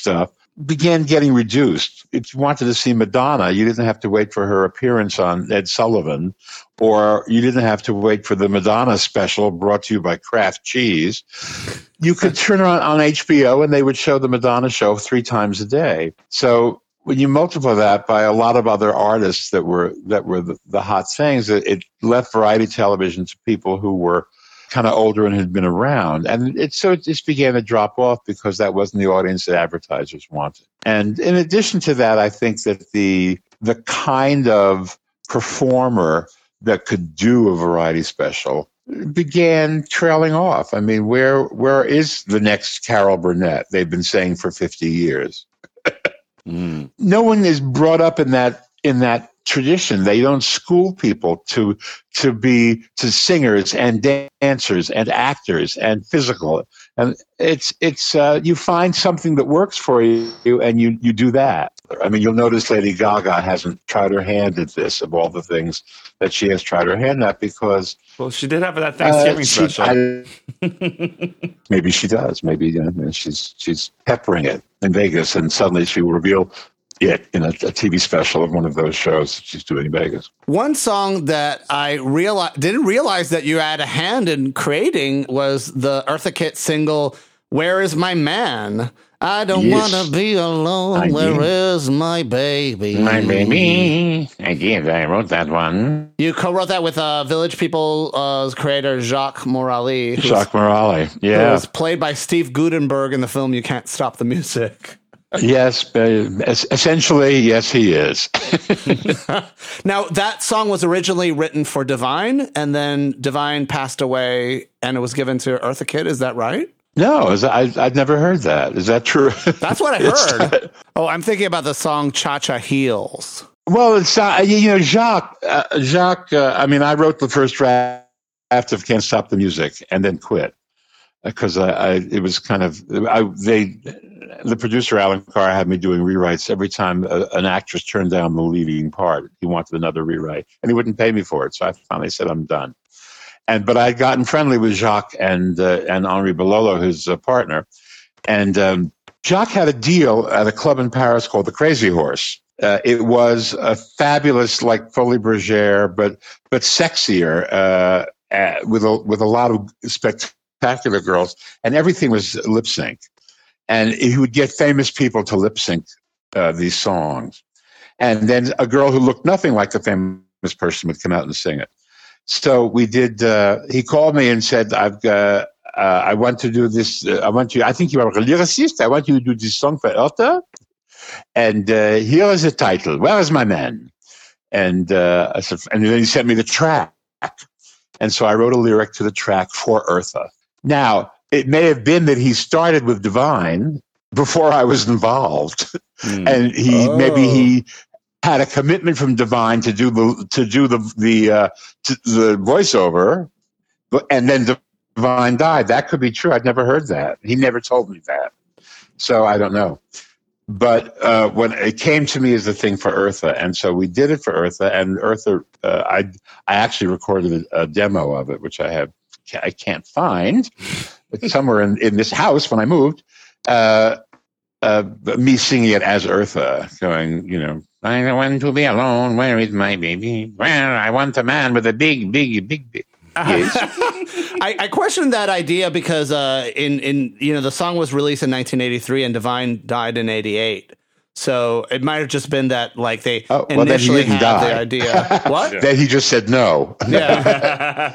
began getting reduced. If you wanted to see Madonna, you didn't have to wait for her appearance on Ed Sullivan, or you didn't have to wait for the Madonna special brought to you by Kraft Cheese. You could turn on on H B O and they would show the Madonna show three times a day. So when you multiply that by a lot of other artists that were that were the, the hot things, it, it left variety television to people who were kind of older and had been around. And it so it just began to drop off because that wasn't the audience that advertisers wanted. And in addition to that, I think that the the kind of performer that could do a variety special began trailing off. I mean, where where is the next Carol Burnett? They've been saying for fifty years. mm. No one is brought up in that in that tradition. They don't school people to to be to singers and dancers and actors and physical. And it's it's uh, you find something that works for you and you you do that. I mean, you'll notice Lady Gaga hasn't tried her hand at this of all the things that she has tried her hand at because well, she did have that Thanksgiving uh, she, special. I, maybe she does. Maybe you know, she's she's peppering it in Vegas, and suddenly she will reveal it in a, a T V special of one of those shows that she's doing in Vegas. One song that I reali- didn't realize that you had a hand in creating was the Eartha Kitt single, Where Is My Man? I don't Yes. want to be alone. I Where did. is my baby? My baby. I did. I wrote that one. You co-wrote that with uh, Village People's uh, creator Jacques Morali. who's- Jacques Morali. Who Yeah. was played by Steve Gutenberg in the film You Can't Stop the Music. Yes. Uh, es- essentially, yes, he is. Now, that song was originally written for Divine, and then Divine passed away, and it was given to Eartha Kitt. Is that right? No, is that, I, I'd never heard that. Is that true? That's what I It's heard. not- Oh, I'm thinking about the song Cha Cha Heels. Well, it's uh, you know Jacques. Uh, Jacques. Uh, I mean, I wrote the first draft of "Can't Stop the Music" and then quit because I, I it was kind of I they the producer Alan Carr had me doing rewrites every time a, an actress turned down the leading part. He wanted another rewrite, and he wouldn't pay me for it. So I finally said, "I'm done." And but I had gotten friendly with Jacques and uh, and Henri Belolo, his uh, partner, and um, Jacques had a deal at a club in Paris called the Crazy Horse. Uh, it was a fabulous, like Folies Bergère, but but sexier, uh, uh, with a with a lot of spectacular girls, and everything was lip sync. And he would get famous people to lip sync uh, these songs, and then a girl who looked nothing like the famous person would come out and sing it. So we did. Uh, he called me and said, "I've got. Uh, I want to do this. Uh, I want you. I think you are a lyricist. I want you to do this song for Eartha. And uh, here is the title. Where is my man?" And uh, I said, and then he sent me the track. And so I wrote a lyric to the track for Eartha. Now, it may have been that he started with Divine before I was involved, mm. and he oh. maybe he had a commitment from Divine to do the to do the the uh, to the voiceover, but and then Divine died. That could be true. I'd never heard that. He never told me that, so I don't know. But uh, when it came to me as the thing for Eartha, and so we did it for Eartha, and Eartha, uh, I I actually recorded a, a demo of it, which I have I can't find. It's somewhere in, in this house when I moved. Uh, uh, me singing it as Eartha, going, you know, I don't want to be alone. Where is my baby? Where I want a man with a big, big, big, big. Yes. I, I questioned that idea because uh, in in you know the song was released in nineteen eighty-three and Divine died in eighty-eight. So it might have just been that like they oh, well, initially then he didn't had die. the idea. What? Then he just said no. Yeah.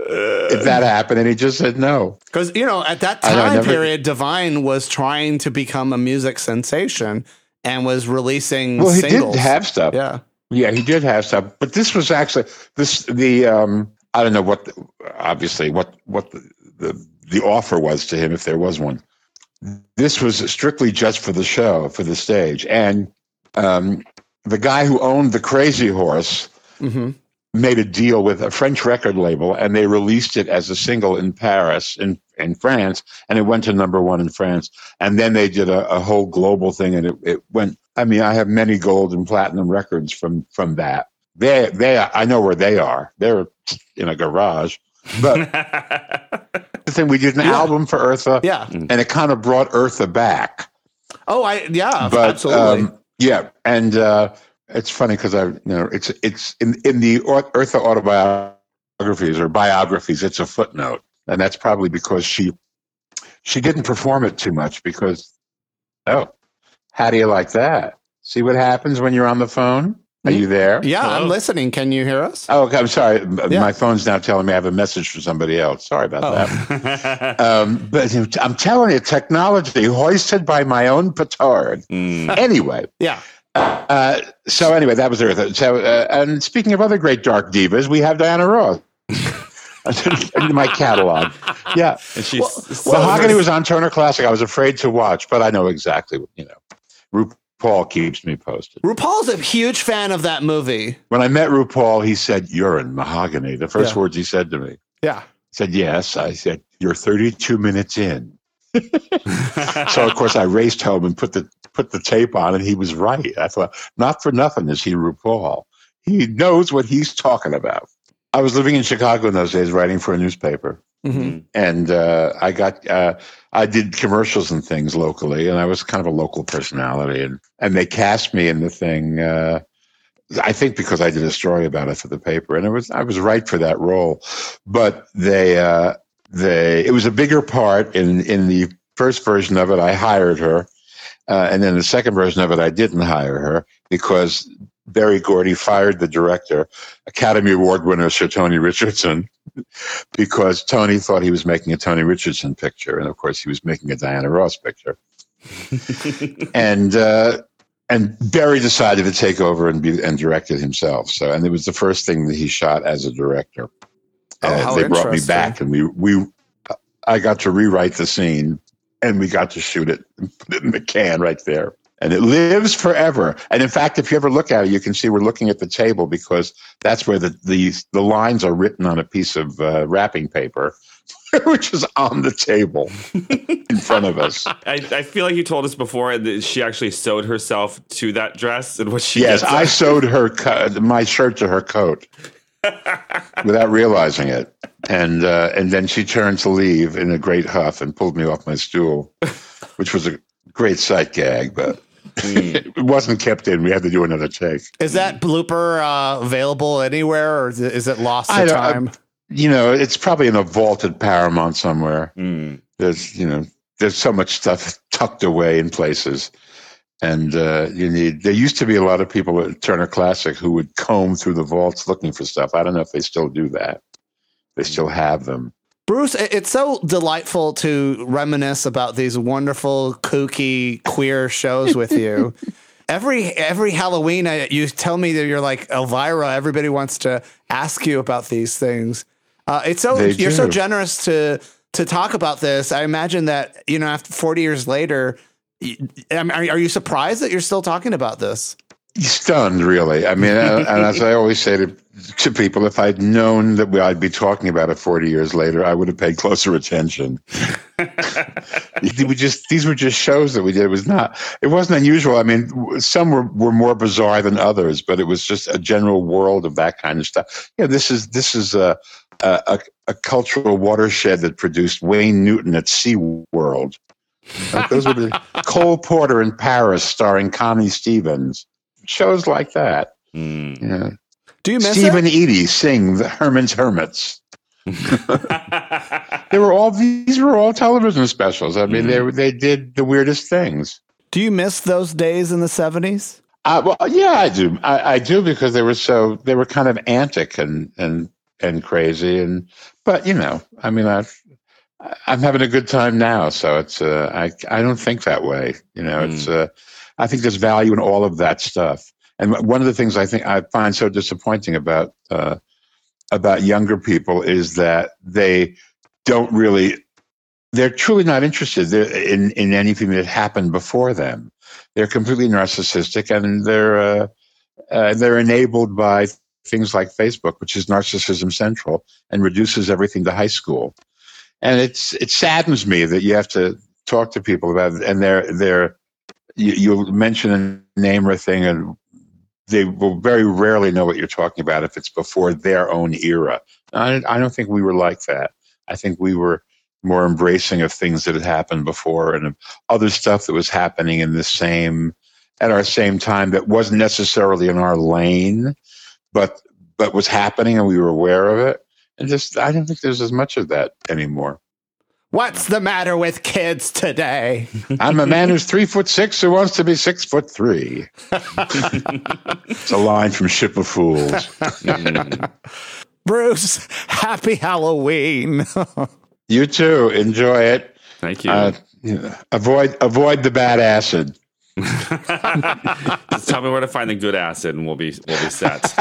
If that happened, and he just said no. Because, you know, at that time know, never... period, Divine was trying to become a music sensation and was releasing well, singles. Well, he did have stuff. Yeah. Yeah, he did have stuff. But this was actually, this the um, I don't know what, the, obviously, what, what the, the, the offer was to him, if there was one. This was strictly just for the show, for the stage. And um, the guy who owned the Crazy Horse mm-hmm. made a deal with a French record label, and they released it as a single in Paris, in, in France, and it went to number one in France. And then they did a, a whole global thing, and it, it went, I mean, I have many gold and platinum records from, from that. They, they, I know where they are. They're in a garage. But the thing, we did an yeah. album for Eartha, yeah. and it kind of brought Eartha back. Oh, I yeah, but, absolutely. Um, yeah, and uh, it's funny because I, you know, it's it's in in the Eartha autobiographies or biographies. It's a footnote, and that's probably because she she didn't perform it too much. Because oh, how do you like that? See what happens when you're on the phone? Are you there? Yeah, Hello? I'm listening. Can you hear us? Oh, okay. I'm sorry. Yeah. My phone's now telling me I have a message from somebody else. Sorry about oh. that. um, but I'm telling you, technology hoisted by my own petard. Mm. Anyway. Yeah. Uh, so anyway, that was Eartha. So, uh, and speaking of other great dark divas, we have Diana Ross. In my catalog. Yeah. And she's well, Mahogany was on Turner Classic. I was afraid to watch, but I know exactly what, you know. RuPaul keeps me posted. RuPaul's a huge fan of that movie. When I met RuPaul, he said, "You're in Mahogany." The first yeah. words he said to me. Yeah. He said, "Yes." I said, "You're thirty-two minutes in." So of course I raced home and put the put the tape on, and he was right. I thought, not for nothing is he RuPaul. He knows what he's talking about. I was living in Chicago in those days, writing for a newspaper. Mm-hmm. And uh, I got, uh, I did commercials and things locally, and I was kind of a local personality. And, and they cast me in the thing, uh, I think because I did a story about it for the paper. And it was, I was right for that role. But they, uh, they, it was a bigger part in, in the first version of it. I hired her. Uh, and then the second version of it, I didn't hire her because Berry Gordy fired the director, Academy Award winner Sir Tony Richardson, because Tony thought he was making a Tony Richardson picture, and of course he was making a Diana Ross picture. and uh, and Berry decided to take over and be and direct it himself. So, and it was the first thing that he shot as a director. Oh, uh, how they brought me interesting. back, and we we I got to rewrite the scene, and we got to shoot it and put it in the can right there. And it lives forever. And in fact, if you ever look at it, you can see we're looking at the table because that's where the the, the lines are written on a piece of uh, wrapping paper, which is on the table in front of us. I, I feel like you told us before that she actually sewed herself to that dress and what she Yes, gets I out. sewed her co- my shirt to her coat without realizing it. And uh, and then she turned to leave in a great huff and pulled me off my stool, which was a great sight gag, but it wasn't kept in. We had to do another take. Is that blooper uh, available anywhere, or is it, is it lost to I don't- time? I- you know, it's probably in a vault at Paramount somewhere. Mm. There's, you know, there's so much stuff tucked away in places. And uh, you need, there used to be a lot of people at Turner Classic who would comb through the vaults looking for stuff. I don't know if they still do that. They still have them. Bruce, it- it's so delightful to reminisce about these wonderful, kooky, queer shows with you. Every every Halloween, I, you tell me that you're like Elvira. Everybody wants to ask you about these things. Uh, it's so They you're so do. generous to to talk about this. I imagine that, you know, after forty years later, y- I mean, are, are you surprised that you're still talking about this? Stunned, really. I mean, and, and as I always say to, to people, if I'd known that we, I'd be talking about it forty years later, I would have paid closer attention. we just these were just shows that we did. It was not. It wasn't unusual. I mean, w- some were, were more bizarre than others, but it was just a general world of that kind of stuff. Yeah, this is this is a a, a cultural watershed that produced Wayne Newton at SeaWorld. Like those were the Cole Porter in Paris, starring Connie Stevens. Shows like that. Mm. Yeah. Do you miss Stephen it? Eady sing the Herman's Hermits. They were all these were all television specials. I mean, Mm. they were- they did the weirdest things. Do you miss those days in the seventies? Uh, well, yeah, I do. I, I do because they were so they were kind of antic and and and crazy. And but you know, I mean, I I'm having a good time now, so it's uh, I I don't think that way. You know, it's uh, I think there's value in all of that stuff. And one of the things I think I find so disappointing about uh, about younger people is that they don't really, they're truly not interested in in anything that happened before them. They're completely narcissistic, and they're uh, uh, they're enabled by things like Facebook, which is narcissism central and reduces everything to high school. And it's it saddens me that you have to talk to people about it, and they're they're you, you'll mention a name or a thing, and they will very rarely know what you're talking about if it's before their own era. I, I don't think we were like that. I think we were more embracing of things that had happened before and of other stuff that was happening in the same, at our same time that wasn't necessarily in our lane, but but was happening and we were aware of it. And just, I don't think there's as much of that anymore. What's the matter with kids today? I'm a man who's three foot six who wants to be six foot three. It's a line from Ship of Fools. Mm. Bruce, happy Halloween. You too. Enjoy it. Thank you. Uh, you know, avoid avoid the bad acid. Just tell me where to find the good acid, and we'll be we'll be set.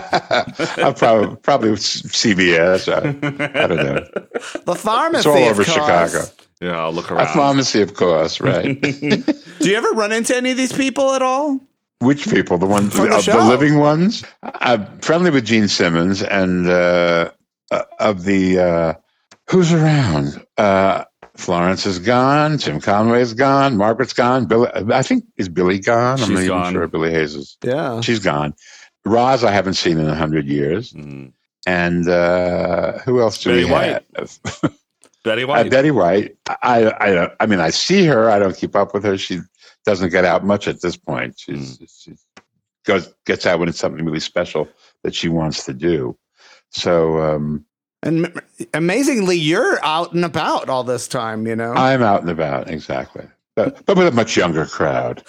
I'll probably probably C V S. I, I don't know. The pharmacy. It's all over of course. Chicago. Yeah, I'll look around. A pharmacy, of course. Right. Do you ever run into any of these people at all? Which people? The ones, From the of show. the living ones? I'm friendly with Gene Simmons, and uh, uh, of the uh, who's around. Uh, Florence is gone. Tim Conway is gone. Margaret's gone. Billy, I think, is Billy gone? She's I'm not even gone. sure. Billy Hayes is. Yeah. She's gone. Roz, I haven't seen in a hundred years. Mm. And uh, who else do Betty we White. have? Betty Uh, White. Betty White. I, I, I mean, I see her. I don't keep up with her. She doesn't get out much at this point. She's, Mm. she goes gets out when it's something really special that she wants to do. So um, And m- amazingly, you're out and about all this time, you know? I'm out and about, exactly. But, but with a much younger crowd.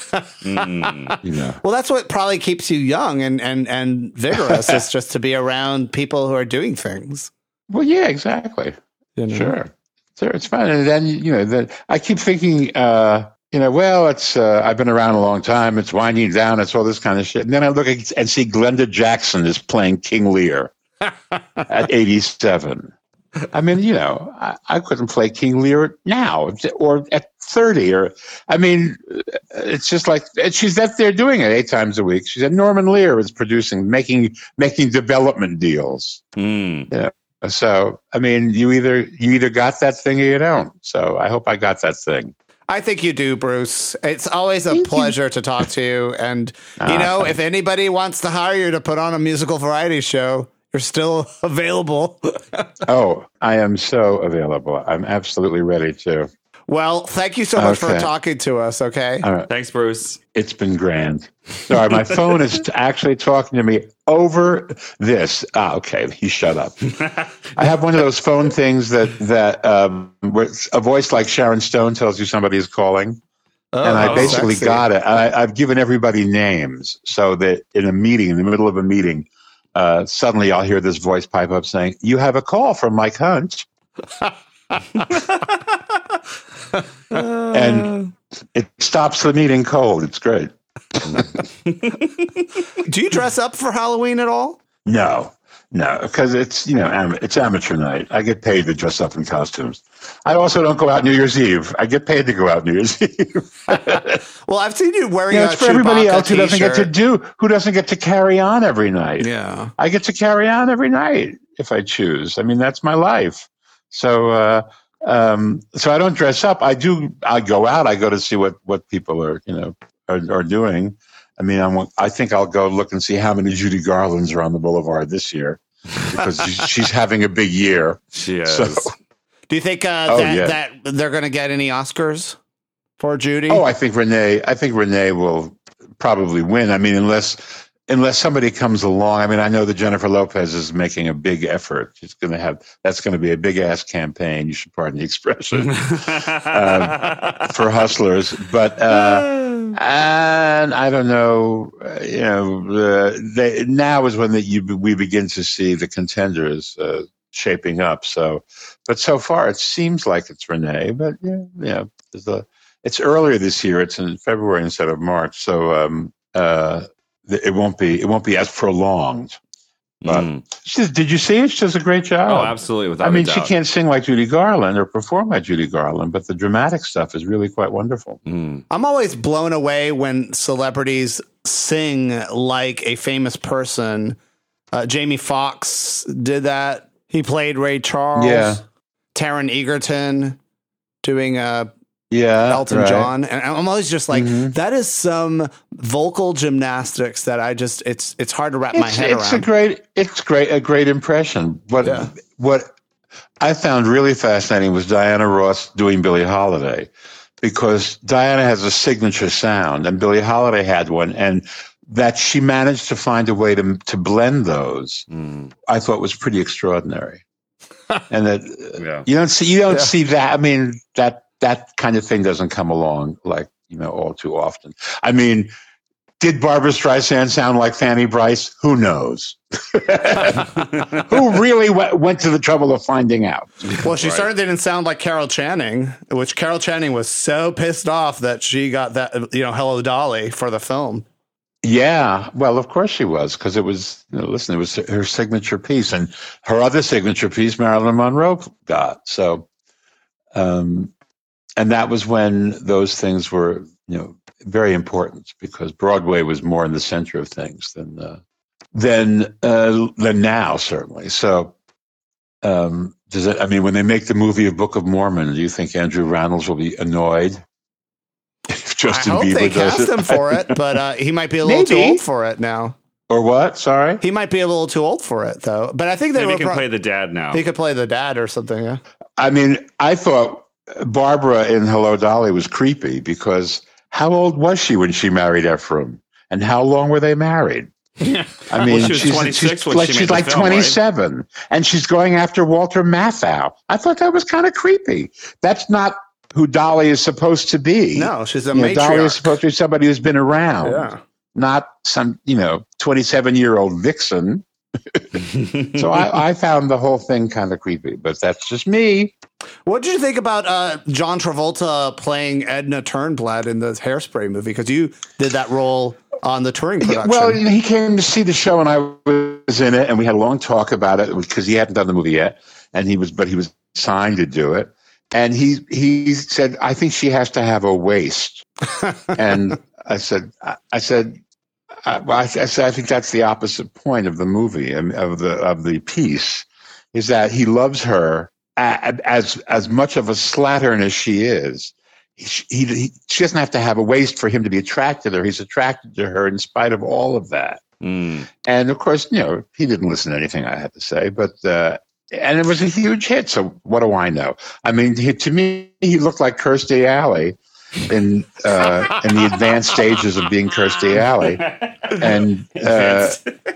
Mm. You know. Well, that's what probably keeps you young and, and, and vigorous is just to be around people who are doing things. Well, yeah, exactly. You know? Sure. Sure, it's fun. And then, you know, the, I keep thinking, uh, you know, well, it's uh, I've been around a long time. It's winding down. It's all this kind of shit. And then I look at, and see Glenda Jackson is playing King Lear at eighty-seven. I mean, you know, I, I couldn't play King Lear now or at thirty. Or, I mean, it's just like she's up there doing it eight times a week. She's at Norman Lear is producing, making making development deals. Mm. Yeah. So, I mean, you either you either got that thing or you don't. So, I hope I got that thing. I think you do, Bruce. It's always a pleasure to talk to you. And, you Ah, know, thanks. if anybody wants to hire you to put on a musical variety show, you're still available. Oh, I am so available. I'm absolutely ready to. Well, thank you so much for Okay. talking to us, okay? All right. Thanks, Bruce. It's been grand. Sorry, my phone is t- actually talking to me over this. Ah, okay. You shut up. I have one of those phone things that that um, where it's a voice like Sharon Stone tells you somebody is calling, Oh, and I basically sexy. got it. I, I've given everybody names so that in a meeting, in the middle of a meeting, uh, suddenly I'll hear this voice pipe up saying, "You have a call from Mike Hunt." And it stops the meeting cold. It's great. Do you dress up for Halloween at all? No, no, because it's, you know, am- it's amateur night. I get paid to dress up in costumes. I also don't go out New Year's Eve. I get paid to go out New Year's Eve. Well, I've seen you wearing You know, a it's for everybody Chewbacca else who doesn't get to t-shirt. do, who doesn't get to carry on every night. Yeah. I get to carry on every night if I choose. I mean, that's my life. So, uh, um, so I don't dress up. I do. I go out. I go to see what, what people are, you know, are, are doing. I mean, I'm, I think I'll go look and see how many Judy Garlands are on the boulevard this year because she's, she's having a big year. She is. So, Do you think uh, Oh, that, yeah. that they're going to get any Oscars for Judy? oh, I think Renee. I think Renee will probably win. I mean, unless unless somebody comes along. I mean, I know that Jennifer Lopez is making a big effort. She's going to have. That's going to be a big ass campaign. You should pardon the expression. um, for Hustlers, but uh, and I don't know. uh, You know, uh, they, now is when that you we begin to see the contenders uh, shaping up. So, but so far it seems like it's Renee. But yeah, yeah, there's a. It's earlier this year. It's in February instead of March. So um, uh, th- it won't be it won't be as prolonged. But Mm. she, did you see it? She does a great job. Oh, absolutely. Without I mean, a she doubt. can't sing like Judy Garland or perform like Judy Garland, but the dramatic stuff is really quite wonderful. Mm. I'm always blown away when celebrities sing like a famous person. Uh, Jamie Foxx did that. He played Ray Charles. Yeah. Taron Egerton doing uh, Yeah, Elton right. John. And I'm always just like, Mhm. that is some vocal gymnastics that I just, it's it's hard to wrap my It's, head it's around. a great, it's great, a great impression. What, Yeah. what, I found really fascinating was Diana Ross doing Billie Holiday, because Diana has a signature sound, and Billie Holiday had one, and that she managed to find a way to to blend those, mm. I thought was pretty extraordinary. And that yeah. you don't see you don't yeah. see that. I mean, that that kind of thing doesn't come along like, you know, all too often. I mean, did Barbra Streisand sound like Fanny Brice? Who knows? Who really w- went to the trouble of finding out? Well, she right. certainly didn't sound like Carol Channing, which Carol Channing was so pissed off that she got that, you know, Hello Dolly for the film. Yeah, well, of course she was, because it was, you know, listen, it was her signature piece, and her other signature piece, Marilyn Monroe got. So, um, and that was when those things were, you know, very important, because Broadway was more in the center of things than uh, than uh, than now, certainly. So, um, does it? I mean, when they make the movie of Book of Mormon, do you think Andrew Rannells will be annoyed? Justin I hope Bieber they does cast it. him for it, but uh, he might be a little Maybe. too old for it now. Or what? Sorry? He might be a little too old for it, though. But I think they Maybe were he can pro- play the dad now. He could play the dad or something, yeah. I mean, I thought Barbara in Hello Dolly was creepy, because how old was she when she married Ephraim? And how long were they married? I mean, well, she was she's, twenty-six she's when like, she she's made the like film, twenty-seven, right? and she's going after Walter Matthau. I thought that was kind of creepy. That's not who Dolly is supposed to be. No, she's a you know, matriarch. Dolly is supposed to be somebody who's been around, yeah. not some, you know, twenty-seven-year-old vixen. So I, I found the whole thing kind of creepy, but that's just me. What did you think about uh, John Travolta playing Edna Turnblad in the Hairspray movie? Because you did that role on the touring production. Well, he came to see the show, and I was in it, and we had a long talk about it, because he hadn't done the movie yet, and he was, but he was signed to do it. And he he said, I think she has to have a waist. And I said, I, I said, I, well, I, I said, I think that's the opposite point of the movie, and of the of the piece, is that he loves her as as much of a slattern as she is. He, he, he she doesn't have to have a waist for him to be attracted to her. He's attracted to her in spite of all of that. Mm. And of course, you know, he didn't listen to anything I had to say, but. Uh, And it was a huge hit. So what do I know? I mean, he, to me, he looked like Kirstie Alley in uh, in the advanced stages of being Kirstie Alley, and uh,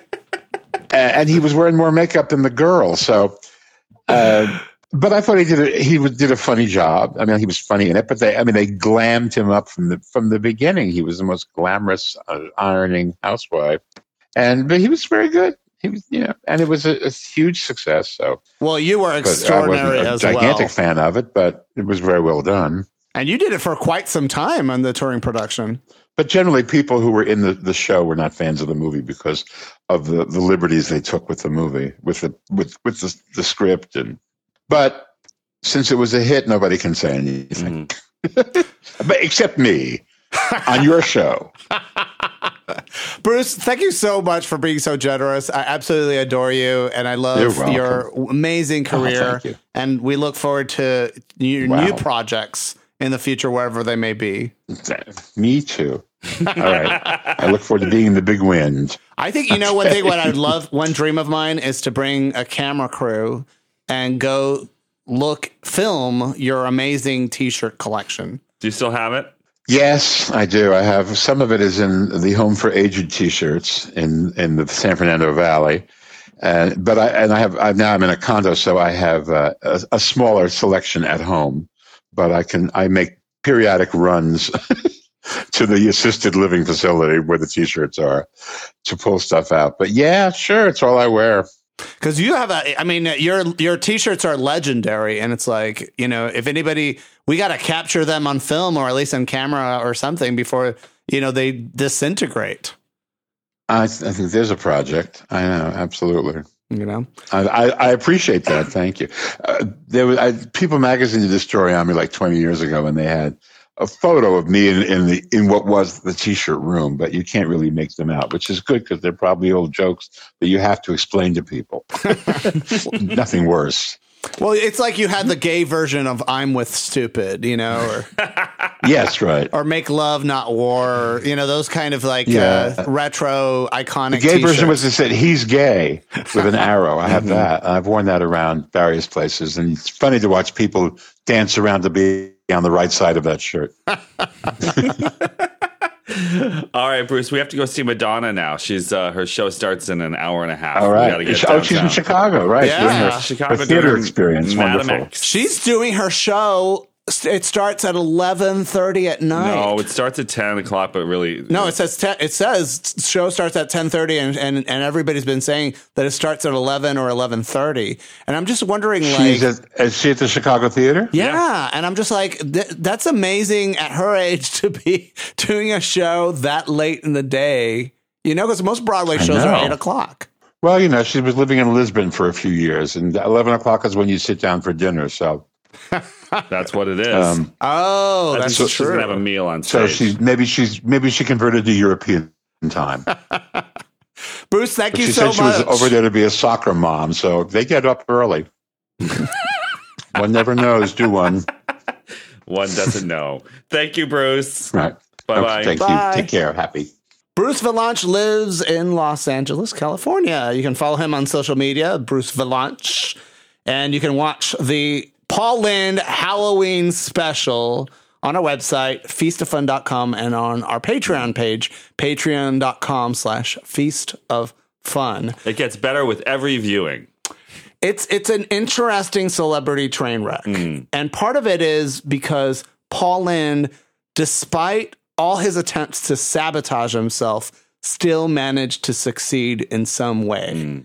and he was wearing more makeup than the girl. So, uh, but I thought he did a, he did a funny job. I mean, he was funny in it. But they, I mean, they glammed him up from the from the beginning. He was the most glamorous uh, ironing housewife, and but he was very good. He was, you know, and it was a, a huge success. So, well, you were extraordinary I wasn't a as gigantic well. fan of it, but it was very well done. And you did it for quite some time on the touring production. But generally, people who were in the, the show were not fans of the movie because of the, the liberties they took with the movie, with the with with the, the script. And but since it was a hit, nobody can say anything, mm. but except me on your show. Bruce, thank you so much for being so generous. I absolutely adore you, and I love your amazing career. Oh, and we look forward to new, wow. new projects in the future, wherever they may be. Me too. All right. I look forward to being in the big wind. I think, you know, one thing, what I'd love, one dream of mine is to bring a camera crew and go look, film your amazing T-shirt collection. Do you still have it? Yes, I do. I have some of it is in the Home for Aged T-shirts in, in the San Fernando Valley, and but I and I have I, now I'm in a condo, so I have uh, a, a smaller selection at home. But I can I make periodic runs to the assisted living facility where the T-shirts are to pull stuff out. But yeah, sure, it's all I wear. Because you have a, I mean, your your T-shirts are legendary, and it's like, you know, if anybody, we got to capture them on film or at least on camera or something before, you know, they disintegrate. I, th- I think there's a project. I know, absolutely. You know, I, I, I appreciate that. Thank you. Uh, there was I, People Magazine did a story on me like twenty years ago, and they had a photo of me in, in the in what was the T-shirt room, but you can't really make them out, which is good because they're probably old jokes that you have to explain to people. Nothing worse. Well, it's like you had the gay version of "I'm with Stupid," you know. Or Yes, right. Or Make Love, Not War. You know, those kind of like Yeah. uh, retro, iconic The gay t-shirts. version was it said, he's gay with an arrow. I have that. I've worn that around various places. And it's funny to watch people dance around to be on the right side of that shirt. All right, Bruce, we have to go see Madonna now. She's uh, her show starts in an hour and a half. All We right. gotta get Oh, she's in downtown. Chicago, right? Yeah. Doing her, Chicago her theater doing experience. Madam Wonderful. X. She's doing her show. It starts at eleven thirty at night. No, it starts at ten o'clock, but really, No, it says ten, it says show starts at ten thirty, and, and and everybody's been saying that it starts at eleven or eleven thirty, and I'm just wondering, like, She's at, is she at the Chicago Theater? yeah, and I'm just like, th- that's amazing at her age to be doing a show that late in the day, you know, because most Broadway I shows are know. eight o'clock. Well, you know, she was living in Lisbon for a few years, and eleven o'clock is when you sit down for dinner. So, that's what it is. um, Oh, I that's think she's true. gonna have a meal on so stage. she's maybe she's maybe she converted to European time. Bruce, thank But you she so said she much. was over there to be a soccer mom, so they get up early. One never knows, do one? One doesn't know. Thank you, Bruce. Right. Bye-bye. Okay, thank Bye. you. Take care. Happy. Bruce Vilanch lives in Los Angeles, California. You can follow him on social media, Bruce Vilanch, and you can watch the Paul Lynde Halloween special on our website, feast of fun dot com, and on our Patreon page, patreon.com slash feast of fun. It gets better with every viewing. It's it's an interesting celebrity train wreck. And part of it is because Paul Lynde, despite all his attempts to sabotage himself, still managed to succeed in some way.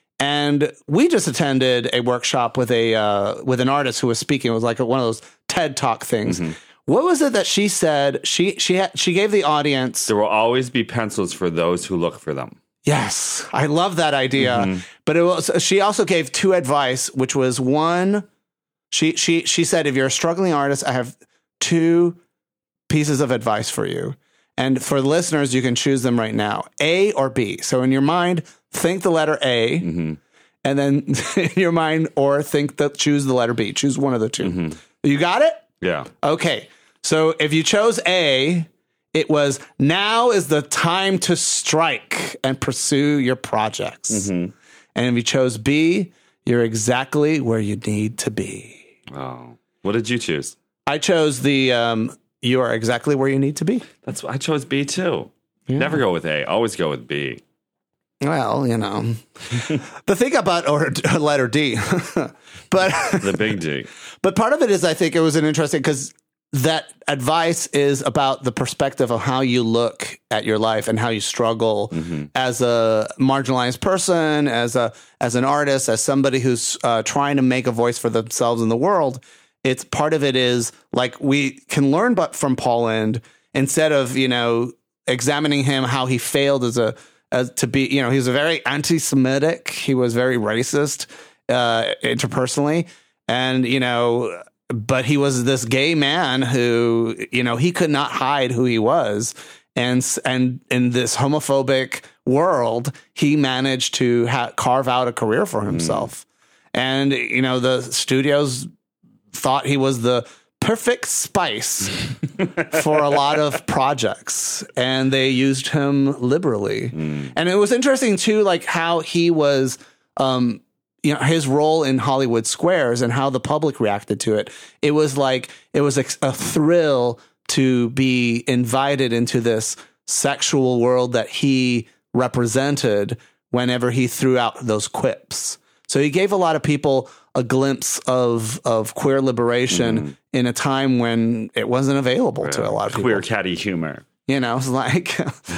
And we just attended a workshop with a uh, with an artist who was speaking. It was like a, one of those TED Talk things. What was it that she said? She she had, she gave the audience. There will always be pencils for those who look for them. Yes, I love that idea. But it was. She also gave two advice, which was one. She she she said, if you're a struggling artist, I have two pieces of advice for you. And for listeners, you can choose them right now, A or B. So in your mind, think the letter A, and then in your mind, or think that choose the letter B. Choose one of the two. You got it? Yeah. Okay. So if you chose A, it was now is the time to strike and pursue your projects. And if you chose B, you're exactly where you need to be. Oh, what did you choose? I chose the um, you are exactly where you need to be. That's I chose B too. Never go with A. Always go with B. Well, you know, the thing about or letter D, but The big D. but part of it is I think it was an interesting because that advice is about the perspective of how you look at your life and how you struggle as a marginalized person, as a as an artist, as somebody who's uh, trying to make a voice for themselves in the world. It's part of it is like we can learn but from Paul Lynde instead of, you know, examining him how he failed as a as to be, you know, he was a very anti-Semitic. He was very racist uh, interpersonally. And, you know, but he was this gay man who, you know, he could not hide who he was. And and in this homophobic world, he managed to ha- carve out a career for himself. Mm. And, you know, the studios thought he was the perfect spice for a lot of projects, and they used him liberally. Mm. And it was interesting too, like how he was, um, you know, his role in Hollywood Squares and how the public reacted to it. It was like, it was a, a thrill to be invited into this sexual world that he represented whenever he threw out those quips. So he gave a lot of people a glimpse of of queer liberation mm-hmm. in a time when it wasn't available uh, to a lot of people. Queer catty humor. You know, it's like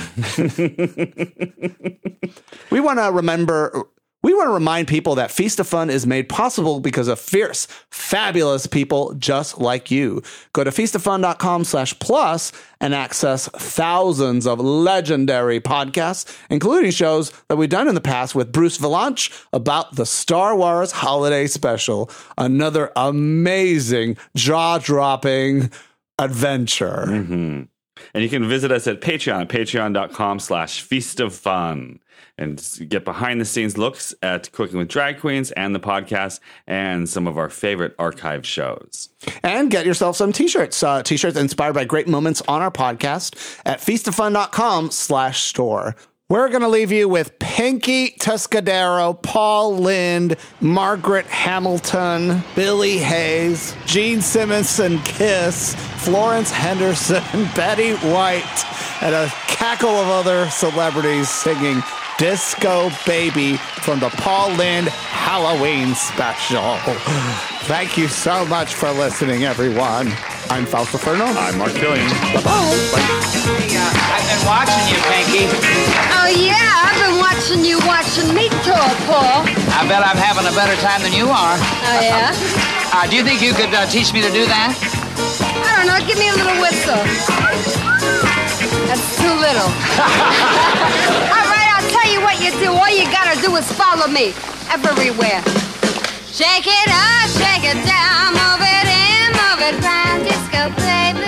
we want to remember, we want to remind people that Feast of Fun is made possible because of fierce, fabulous people just like you. Go to feast of fun dot com slash plus and access thousands of legendary podcasts, including shows that we've done in the past with Bruce Vilanch about the Star Wars Holiday Special, another amazing, jaw-dropping adventure. Mm-hmm. And you can visit us at Patreon, patreon.com slash feast of fun. And get behind-the-scenes looks at Cooking with Drag Queens and the podcast and some of our favorite archived shows. And get yourself some t-shirts. Uh, t-shirts inspired by great moments on our podcast at feastoffun.com slash store. We're going to leave you with Pinky Tuscadero, Paul Lynde, Margaret Hamilton, Billy Hayes, Gene Simmons and Kiss, Florence Henderson, Betty White, and a cackle of other celebrities singing Disco Baby from the Paul Lynde Halloween special. Thank you so much for listening, everyone. I'm Fausto Ferno. I'm Mark Killian. Bye-bye. Bye. Hey, uh, I've been watching you, Pinky. Oh, yeah, I've been watching you watching me talk, Paul. I bet I'm having a better time than you are. Oh, yeah? Uh, do you think you could uh, teach me to do that? I don't know, give me a little whistle. That's too little. All right, I'll tell you what you do. All you gotta do is follow me everywhere. Shake it up, shake it down, move it in, move it round, disco baby.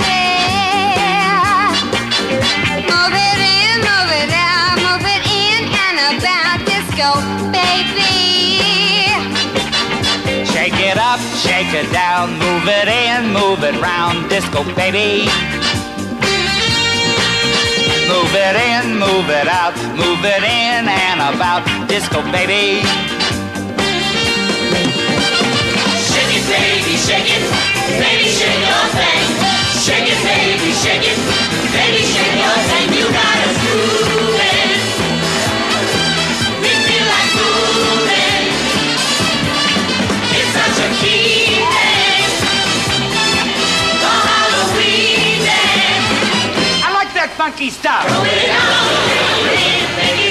Move it in, move it out, move it in and about, disco baby. Shake it up, shake it down, move it in, move it round, disco baby. Move it in, move it out, move it in and about, disco baby. Shake it, baby, shake it, baby, shake your thing. Shake it, baby, shake it, baby, shake your thing. You got us moving. We feel like moving. It's such a key thing. The Halloween day. I like that funky stuff. Throw it out, baby.